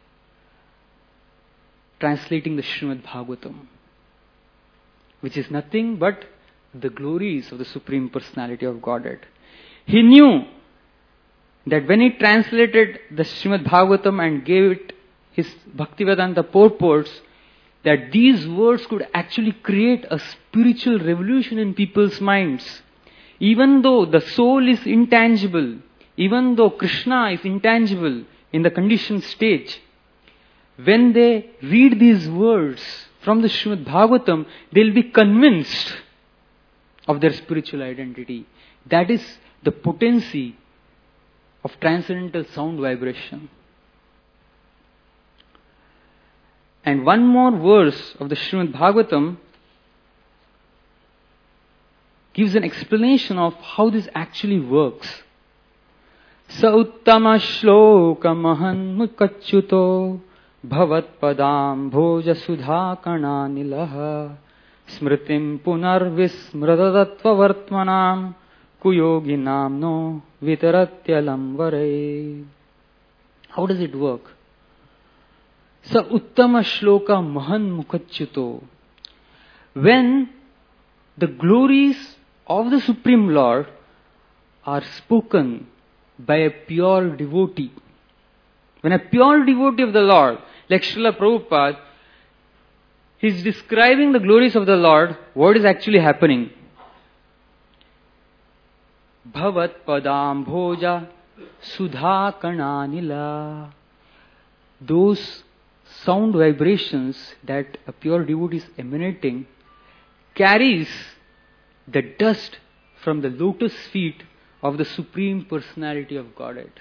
S1: translating the Srimad Bhagavatam, which is nothing but the glories of the Supreme Personality of Godhead. He knew that when he translated the Srimad Bhagavatam and gave it his Bhaktivedanta purports, that these words could actually create a spiritual revolution in people's minds. Even though the soul is intangible, even though Krishna is intangible in the conditioned stage, when they read these words from the Srimad Bhagavatam, they'll be convinced of their spiritual identity. That is the potency of transcendental sound vibration. And one more verse of the Srimad Bhagavatam gives an explanation of how this actually works. Sa uttama shloka mahan mukachyuto bhavat padam bhoja sudha kana nilaha smritim punar vismratatatva vartmanam kuyoginam no vitaratyalam vare. How does it work? Sa uttama shloka mahan mukachyuto. When the glories of the Supreme Lord are spoken by a pure devotee, when a pure devotee of the Lord, like Srila Prabhupada, he is describing the glories of the Lord, what is actually happening? Bhavat padam bhoja sudha kananila. Those sound vibrations that a pure devotee is emanating carries the dust from the lotus feet of the Supreme Personality of Godhead.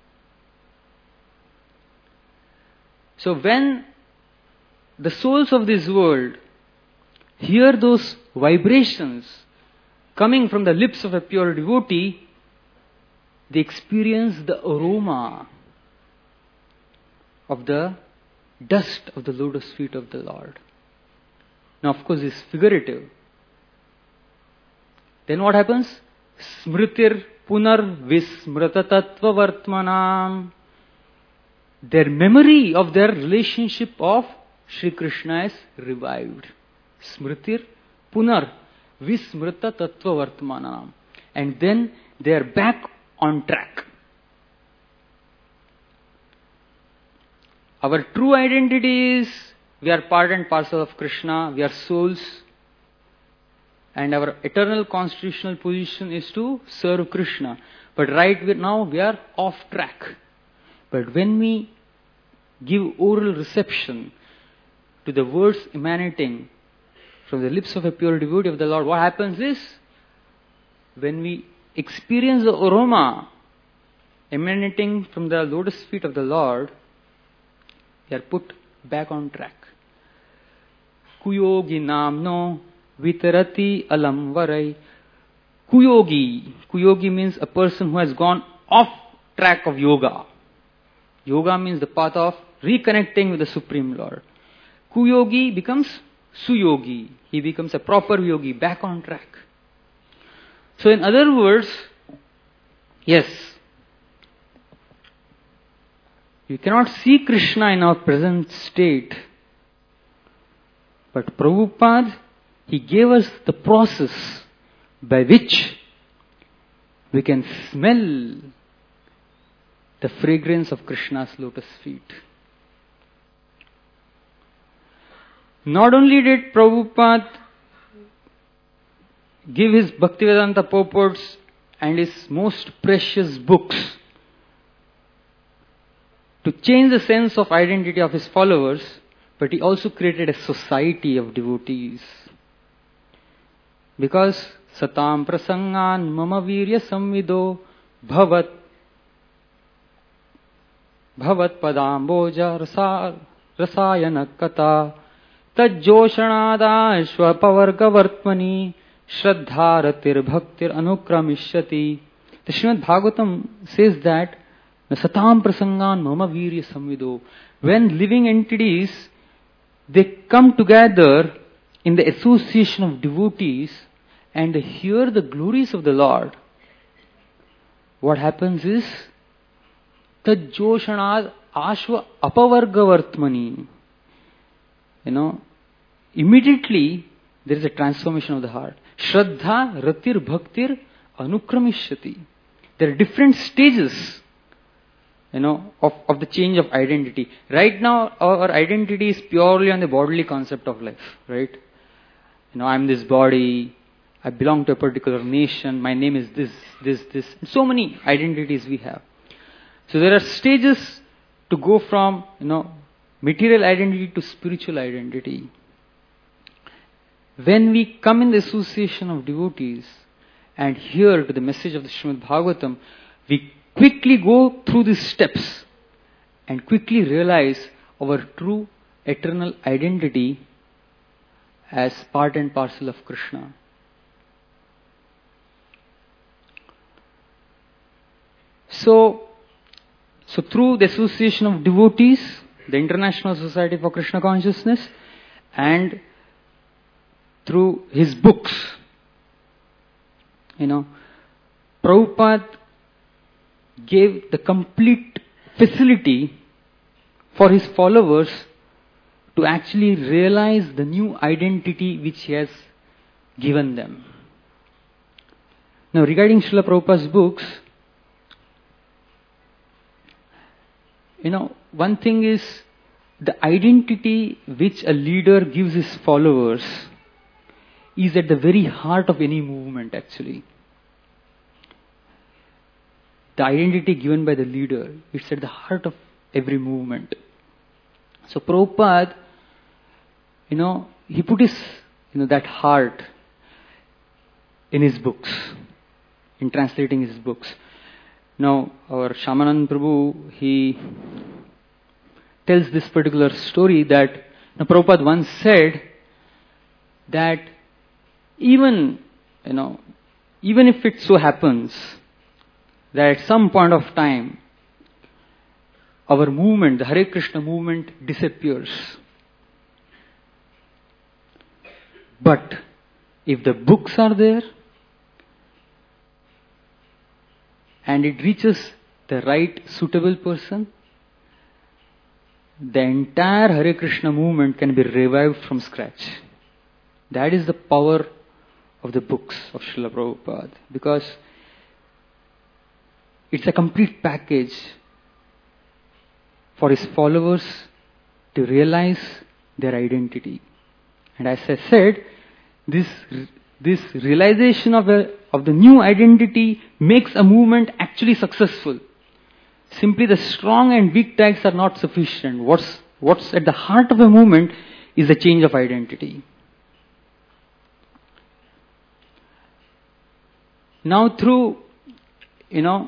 S1: So when the souls of this world hear those vibrations coming from the lips of a pure devotee, they experience the aroma of the dust of the lotus feet of the Lord. Now, of course, this is figurative. Then what happens? Smritir punar vismratatatva vartmanam. Their memory of their relationship of Sri Krishna is revived. Smritir punar vismratatatva vartmanam. And then they are back on track. Our true identity is we are part and parcel of Krishna, we are souls, and our eternal constitutional position is to serve Krishna. But right now we are off track. But when we give oral reception to the words emanating from the lips of a pure devotee of the Lord, what happens is, when we experience the aroma emanating from the lotus feet of the Lord, we are put back on track. Kuyogi namno vitarati alam varai. Kuyogi. Kuyogi means a person who has gone off track of yoga. Yoga means the path of reconnecting with the Supreme Lord. Kuyogi becomes suyogi. He becomes a proper yogi, back on track. So in other words, yes, you cannot see Krishna in our present state. But Prabhupada He gave us the process by which we can smell the fragrance of Krishna's lotus feet. Not only did Prabhupada give his Bhaktivedanta purports and his most precious books to change the sense of identity of his followers, but he also created a society of devotees. Because satam prasangan mama virya samvido bhavat bhavat padamboja rasa rasayana kata tajjoshanada pavarga vartmani shraddharatir bhaktir anukramishyati. The Srimad Bhagavatam says that satam prasangan mama virya samvido. When living entities, they come together in the association of devotees and they hear the glories of the Lord, what happens is tajjoshanad ashva apavarga vartmani. You know, immediately there is a transformation of the heart. Shraddha, ratir, bhaktir, anukramishati. There are different stages, you know, of, of the change of identity. Right now, our identity is purely on the bodily concept of life, right? You know, I'm this body, I belong to a particular nation, my name is this, this, this. So many identities we have. So there are stages to go from, you know, material identity to spiritual identity. When we come in the association of devotees and hear to the message of the Srimad Bhagavatam, we quickly go through these steps and quickly realize our true eternal identity as part and parcel of Krishna. So, so through the association of devotees, the International Society for Krishna Consciousness, and through his books, you know, Prabhupada gave the complete facility for his followers to actually realize the new identity which he has given them. Now, regarding Srila Prabhupada's books, you know, one thing is the identity which a leader gives his followers is at the very heart of any movement, actually. The identity given by the leader, it's at the heart of every movement. So Prabhupada, you know, he put his, you know, that heart in his books, in translating his books. Now, our Shyamanand Prabhu, he tells this particular story that, you know, Prabhupada once said that even, you know, even if it so happens that at some point of time, our movement, the Hare Krishna movement, disappears. But if the books are there and it reaches the right suitable person, the entire Hare Krishna movement can be revived from scratch. That is the power of the books of Srila Prabhupada, because it's a complete package for his followers to realize their identity. And as I said, this this realization of a, of the new identity makes a movement actually successful. Simply the strong and weak tags are not sufficient. What's what's at the heart of a movement is the change of identity. Now through, you know,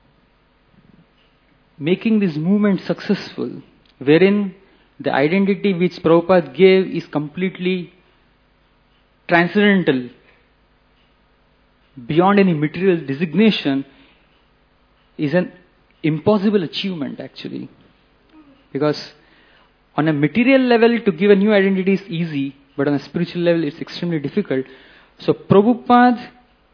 S1: making this movement successful, wherein the identity which Prabhupada gave is completely transcendental, beyond any material designation, is an impossible achievement actually. Because on a material level to give a new identity is easy, but on a spiritual level it's extremely difficult. So Prabhupada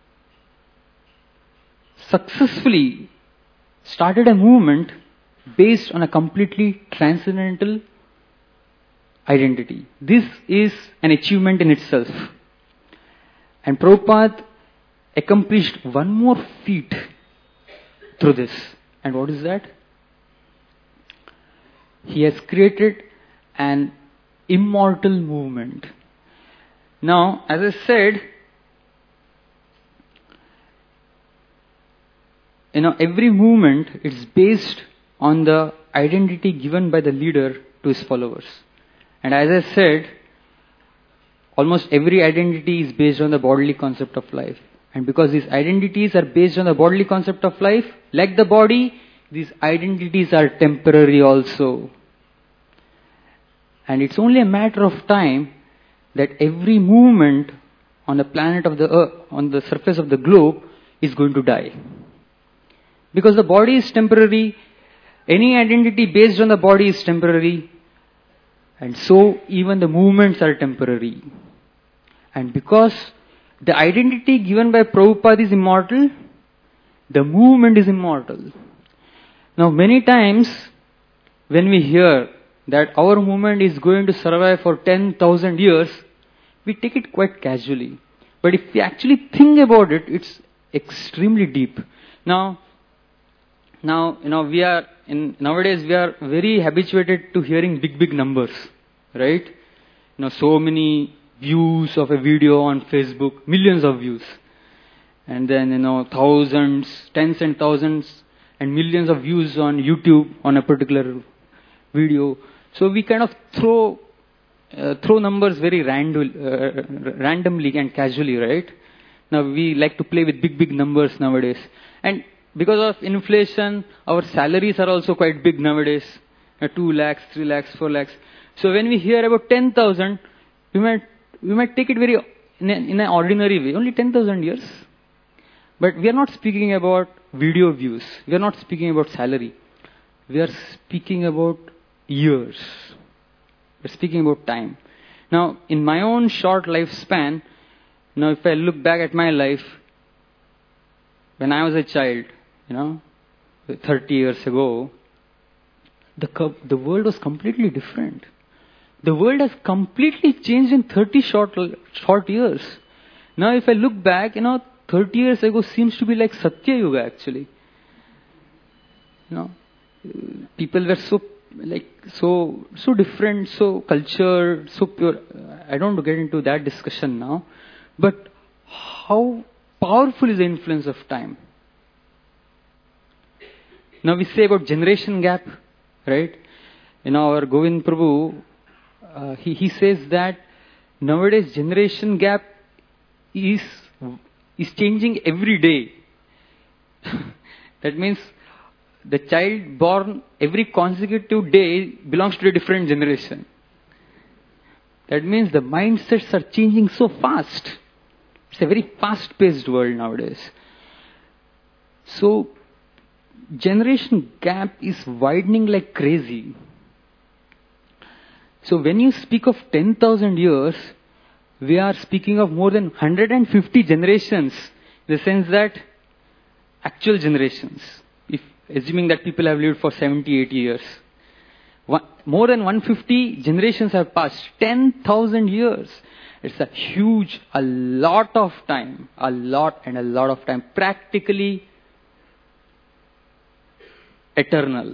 S1: successfully started a movement based on a completely transcendental identity. This is an achievement in itself. And Prabhupada accomplished one more feat through this. And what is that? He has created an immortal movement. Now, as I said, you know, every movement is based on the identity given by the leader to his followers. And as I said, almost every identity is based on the bodily concept of life. And because these identities are based on the bodily concept of life, like the body, these identities are temporary also. And it's only a matter of time that every movement on the planet of the earth, on the surface of the globe, is going to die. Because the body is temporary, any identity based on the body is temporary, and so even the movements are temporary. And because the identity given by Prabhupada is immortal, the movement is immortal. Now many times when we hear that our movement is going to survive for ten thousand years, we take it quite casually. But if we actually think about it, it's extremely deep. Now, now you know we are in nowadays we are very habituated to hearing big big numbers, right? You know, so many views of a video on Facebook, millions of views, and then you know thousands, tens and thousands, and millions of views on YouTube on a particular video. So we kind of throw uh, throw numbers very random, uh, randomly and casually, right? Now we like to play with big big numbers nowadays, and because of inflation, our salaries are also quite big nowadays. Uh, two lakhs, three lakhs, four lakhs. So when we hear about ten thousand, we might we might take it very in, a, in an ordinary way. Only ten thousand years. But we are not speaking about video views. We are not speaking about salary. We are speaking about years. We're speaking about time. Now, in my own short lifespan, now if I look back at my life, when I was a child, you know, thirty years ago, the the world was completely different. The world has completely changed in thirty short short years. Now, if I look back, you know, thirty years ago seems to be like Satya Yuga actually. You know, people were so like so so different, so cultured, so pure. I don't want to get into that discussion now, but how powerful is the influence of time? Now we say about generation gap, right? You know, our Govind Prabhu, uh, he he says that nowadays generation gap is is changing every day. That means the child born every consecutive day belongs to a different generation. That means the mindsets are changing so fast. It's a very fast-paced world nowadays. So, generation gap is widening like crazy. So, when you speak of ten thousand years, we are speaking of more than one hundred fifty generations, in the sense that actual generations. If assuming that people have lived for seventy, eighty years. One, more than one hundred fifty generations have passed. ten thousand years. It's a huge, a lot of time. A lot and a lot of time. Practically eternal.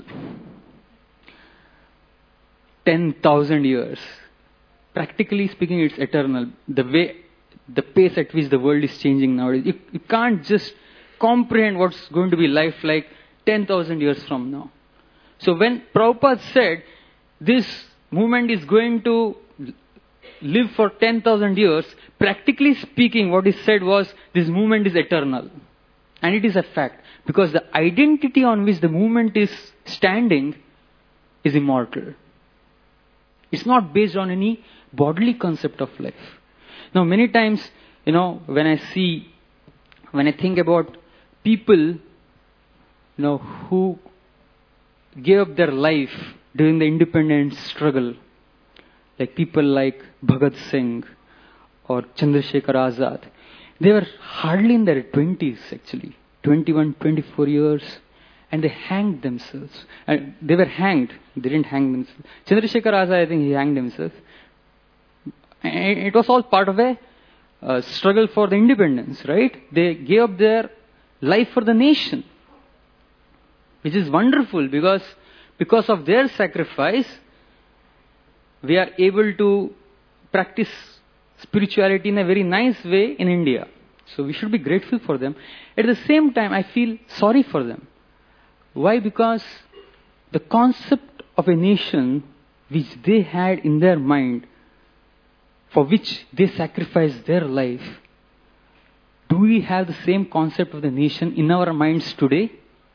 S1: ten thousand years. Practically speaking, it's eternal. The way, the pace at which the world is changing nowadays. You, you can't just comprehend what's going to be life like ten thousand years from now. So when Prabhupada said this movement is going to live for ten thousand years, practically speaking what he said was this movement is eternal. And it is a fact. Because the identity on which the movement is standing is immortal. It's not based on any bodily concept of life. Now many times, you know, when I see, when I think about people, you know, who gave up their life during the independence struggle, like people like Bhagat Singh or Chandrasekhar Azad, they were hardly in their twenties actually, twenty-one, twenty-four years, and they hanged themselves. And they were hanged, they didn't hang themselves. Chandrasekhar Azad, I think he hanged himself. And it was all part of a uh, struggle for the independence, right? They gave up their life for the nation, which is wonderful because because of their sacrifice, we are able to practice spirituality in a very nice way in India. So we should be grateful for them. At the same time, I feel sorry for them. Why? Because the concept of a nation which they had in their mind, for which they sacrificed their life, do we have the same concept of the nation in our minds today?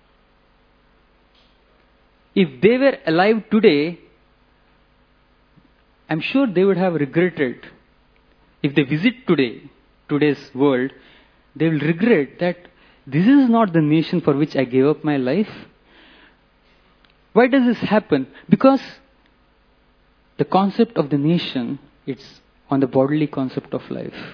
S1: If they were alive today, I'm sure they would have regretted. If they visit today, today's world, they will regret that this is not the nation for which I gave up my life. Why does this happen? Because the concept of the nation, it's on the bodily concept of life.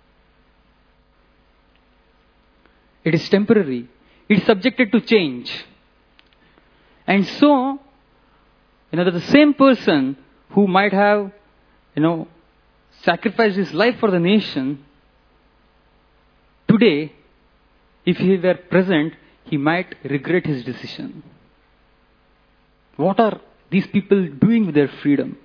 S1: It is temporary. It is subjected to change. And so, you know, the same person who might have, you know, sacrificed his life for the nation, today, if he were present, he might regret his decision. What are these people doing with their freedom?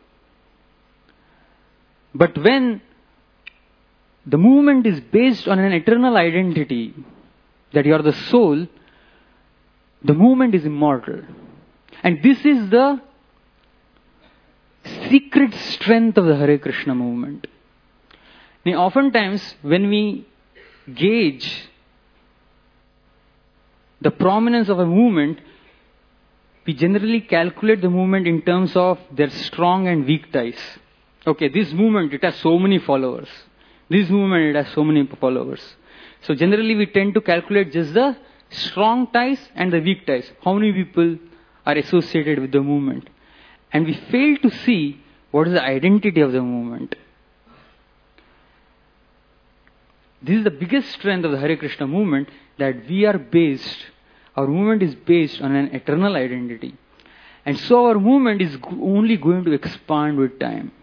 S1: But when the movement is based on an eternal identity, that you are the soul, the movement is immortal. And this is the secret strength of the Hare Krishna movement. Now, oftentimes, when we gauge the prominence of a movement, we generally calculate the movement in terms of their strong and weak ties. Okay, this movement, it has so many followers. This movement, it has so many followers. So generally we tend to calculate just the strong ties and the weak ties. How many people are associated with the movement? And we fail to see what is the identity of the movement. This is the biggest strength of the Hare Krishna movement, that we are based, our movement is based on an eternal identity. And so our movement is only going to expand with time.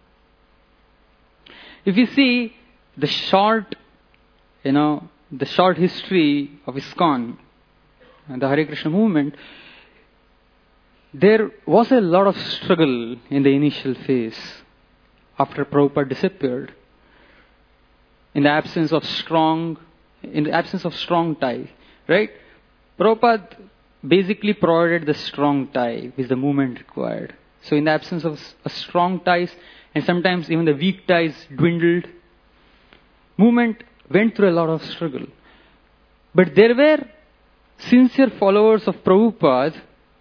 S1: If you see the short, you know, the short history of ISKCON and the Hare Krishna movement, there was a lot of struggle in the initial phase after Prabhupada disappeared. In the absence of strong, in the absence of strong tie, right? Prabhupada basically provided the strong tie which the movement required. So in the absence of a strong ties, and sometimes even the weak ties dwindled, movement went through a lot of struggle. But there were sincere followers of Prabhupada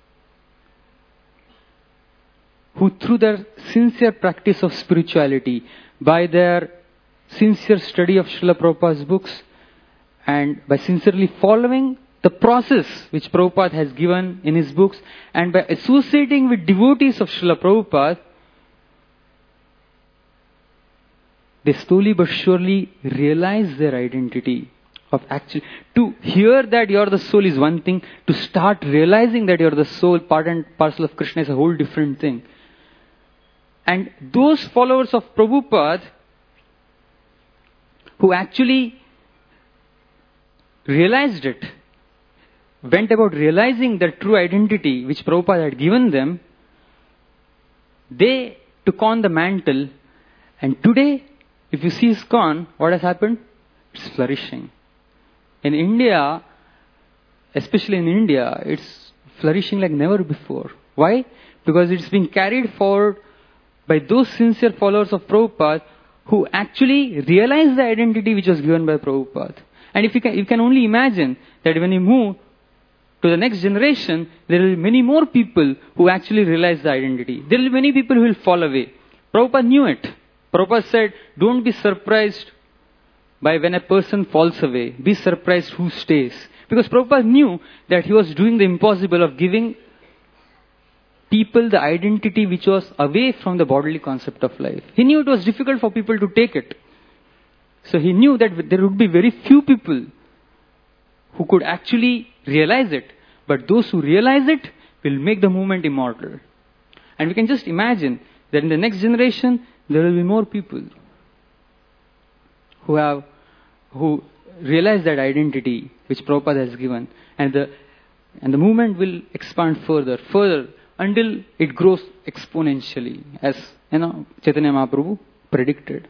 S1: who, through their sincere practice of spirituality, by their sincere study of Srila Prabhupada's books, and by sincerely following the process which Prabhupada has given in his books, and by associating with devotees of Srila Prabhupada, they slowly but surely realize their identity of actually. To hear that you are the soul is one thing, to start realizing that you are the soul, part and parcel of Krishna, is a whole different thing. And those followers of Prabhupada who actually realized it, went about realizing their true identity which Prabhupada had given them, they took on the mantle, and today, if you see ISKCON, what has happened? It's flourishing. In India, especially in India, it's flourishing like never before. Why? Because it's being carried forward by those sincere followers of Prabhupada who actually realize the identity which was given by Prabhupada. And if you can, you can only imagine that when you move to the next generation, there will be many more people who actually realize the identity. There will be many people who will fall away. Prabhupada knew it. Prabhupada said, don't be surprised by when a person falls away. Be surprised who stays. Because Prabhupada knew that he was doing the impossible of giving people the identity which was away from the bodily concept of life. He knew it was difficult for people to take it. So he knew that there would be very few people who could actually realize it. But those who realize it will make the movement immortal. And we can just imagine that in the next generation, there will be more people. who have, who realize that identity which Prabhupada has given, and the and the movement will expand further, further until it grows exponentially, as you know, Chaitanya Mahaprabhu predicted.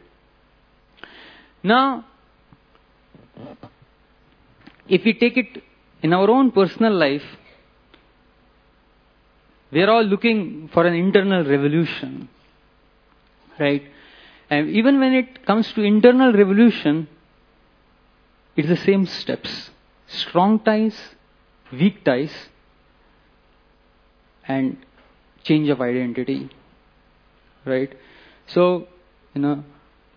S1: Now, if we take it in our own personal life, we are all looking for an internal revolution, right? And even when it comes to internal revolution, it's the same steps: strong ties, weak ties, and change of identity, right? So, you know,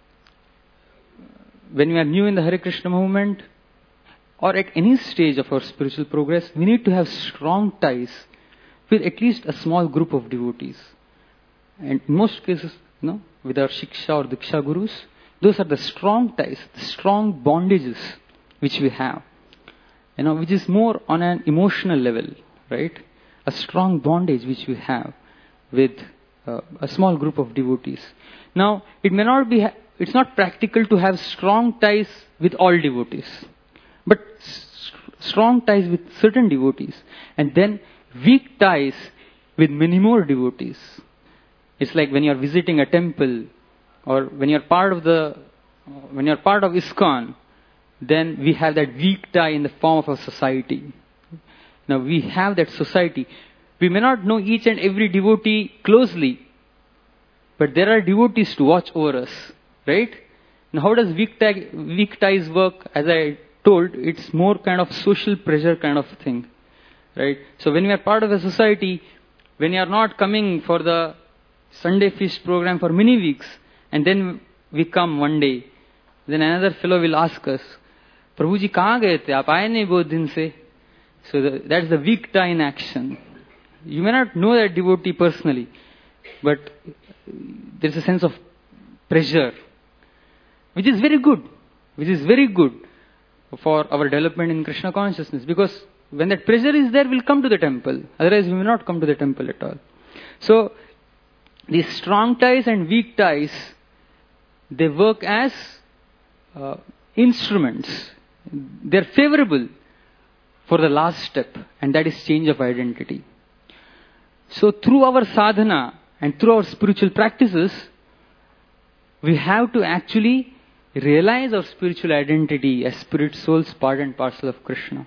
S1: when we are new in the Hare Krishna movement, or at any stage of our spiritual progress, we need to have strong ties with at least a small group of devotees. And in most cases, you know, with our Shiksha or Diksha Gurus, those are the strong ties, the strong bondages which we have. You know, which is more on an emotional level, right? A strong bondage which we have with uh, a small group of devotees. Now, it may not be, ha- it's not practical to have strong ties with all devotees, but s- strong ties with certain devotees, and then weak ties with many more devotees. It's like when you're visiting a temple, or when you're part of the, when you're part of ISKCON, then we have that weak tie in the form of a society. Now we have that society. We may not know each and every devotee closely, but there are devotees to watch over us, right? Now how does weak, tie, weak ties work? As I told, it's more kind of social pressure kind of thing, right? So when we are part of a society, when you are not coming for the Sunday feast program for many weeks, and then we come one day, then another fellow will ask us, Prabhu ji, kahan gaye the? Aap aaye nahi bahut din se. So the, that's the weak tie in action. You may not know that devotee personally, but there's a sense of pressure, which is very good, which is very good for our development in Krishna consciousness, because when that pressure is there, we'll come to the temple. Otherwise, we will not come to the temple at all. So, these strong ties and weak ties, they work as uh, instruments. They're favorable for the last step, and that is change of identity. So, through our sadhana and through our spiritual practices, we have to actually realize our spiritual identity as spirit, souls, part and parcel of Krishna.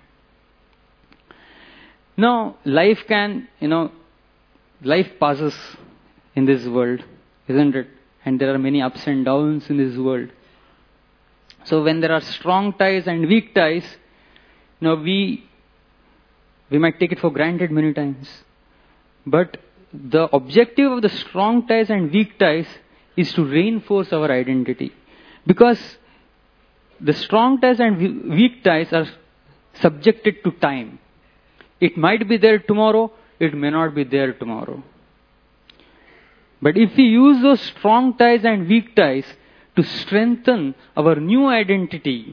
S1: Now, life can, you know, life passes in this world, isn't it? And there are many ups and downs in this world. So when there are strong ties and weak ties, you know, we we might take it for granted many times. But the objective of the strong ties and weak ties is to reinforce our identity. Because the strong ties and weak ties are subjected to time. It might be there tomorrow, it may not be there tomorrow. But if we use those strong ties and weak ties to strengthen our new identity,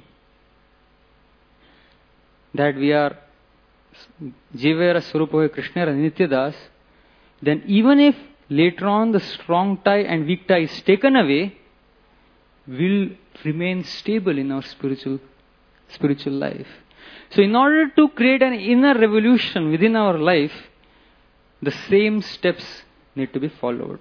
S1: that we are Jivera Swarupa Krishna Nityadas, then even if later on the strong tie and weak tie is taken away, we'll remain stable in our spiritual spiritual life. So in order to create an inner revolution within our life, the same steps need to be followed.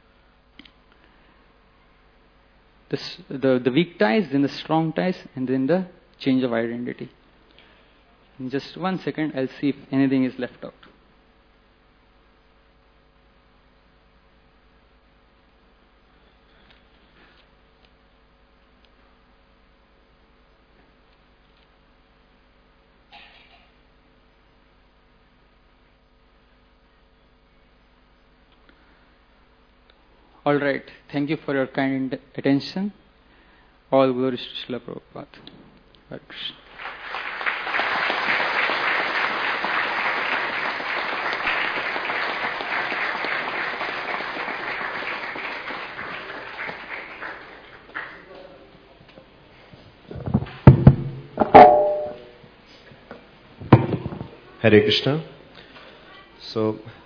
S1: The, the, the weak ties, then the strong ties, and then the change of identity. In just one second, I'll see if anything is left out. All right. Thank you for your kind attention. All glories to Srila Prabhupada. Hare Krishna.
S2: Hare Krishna. So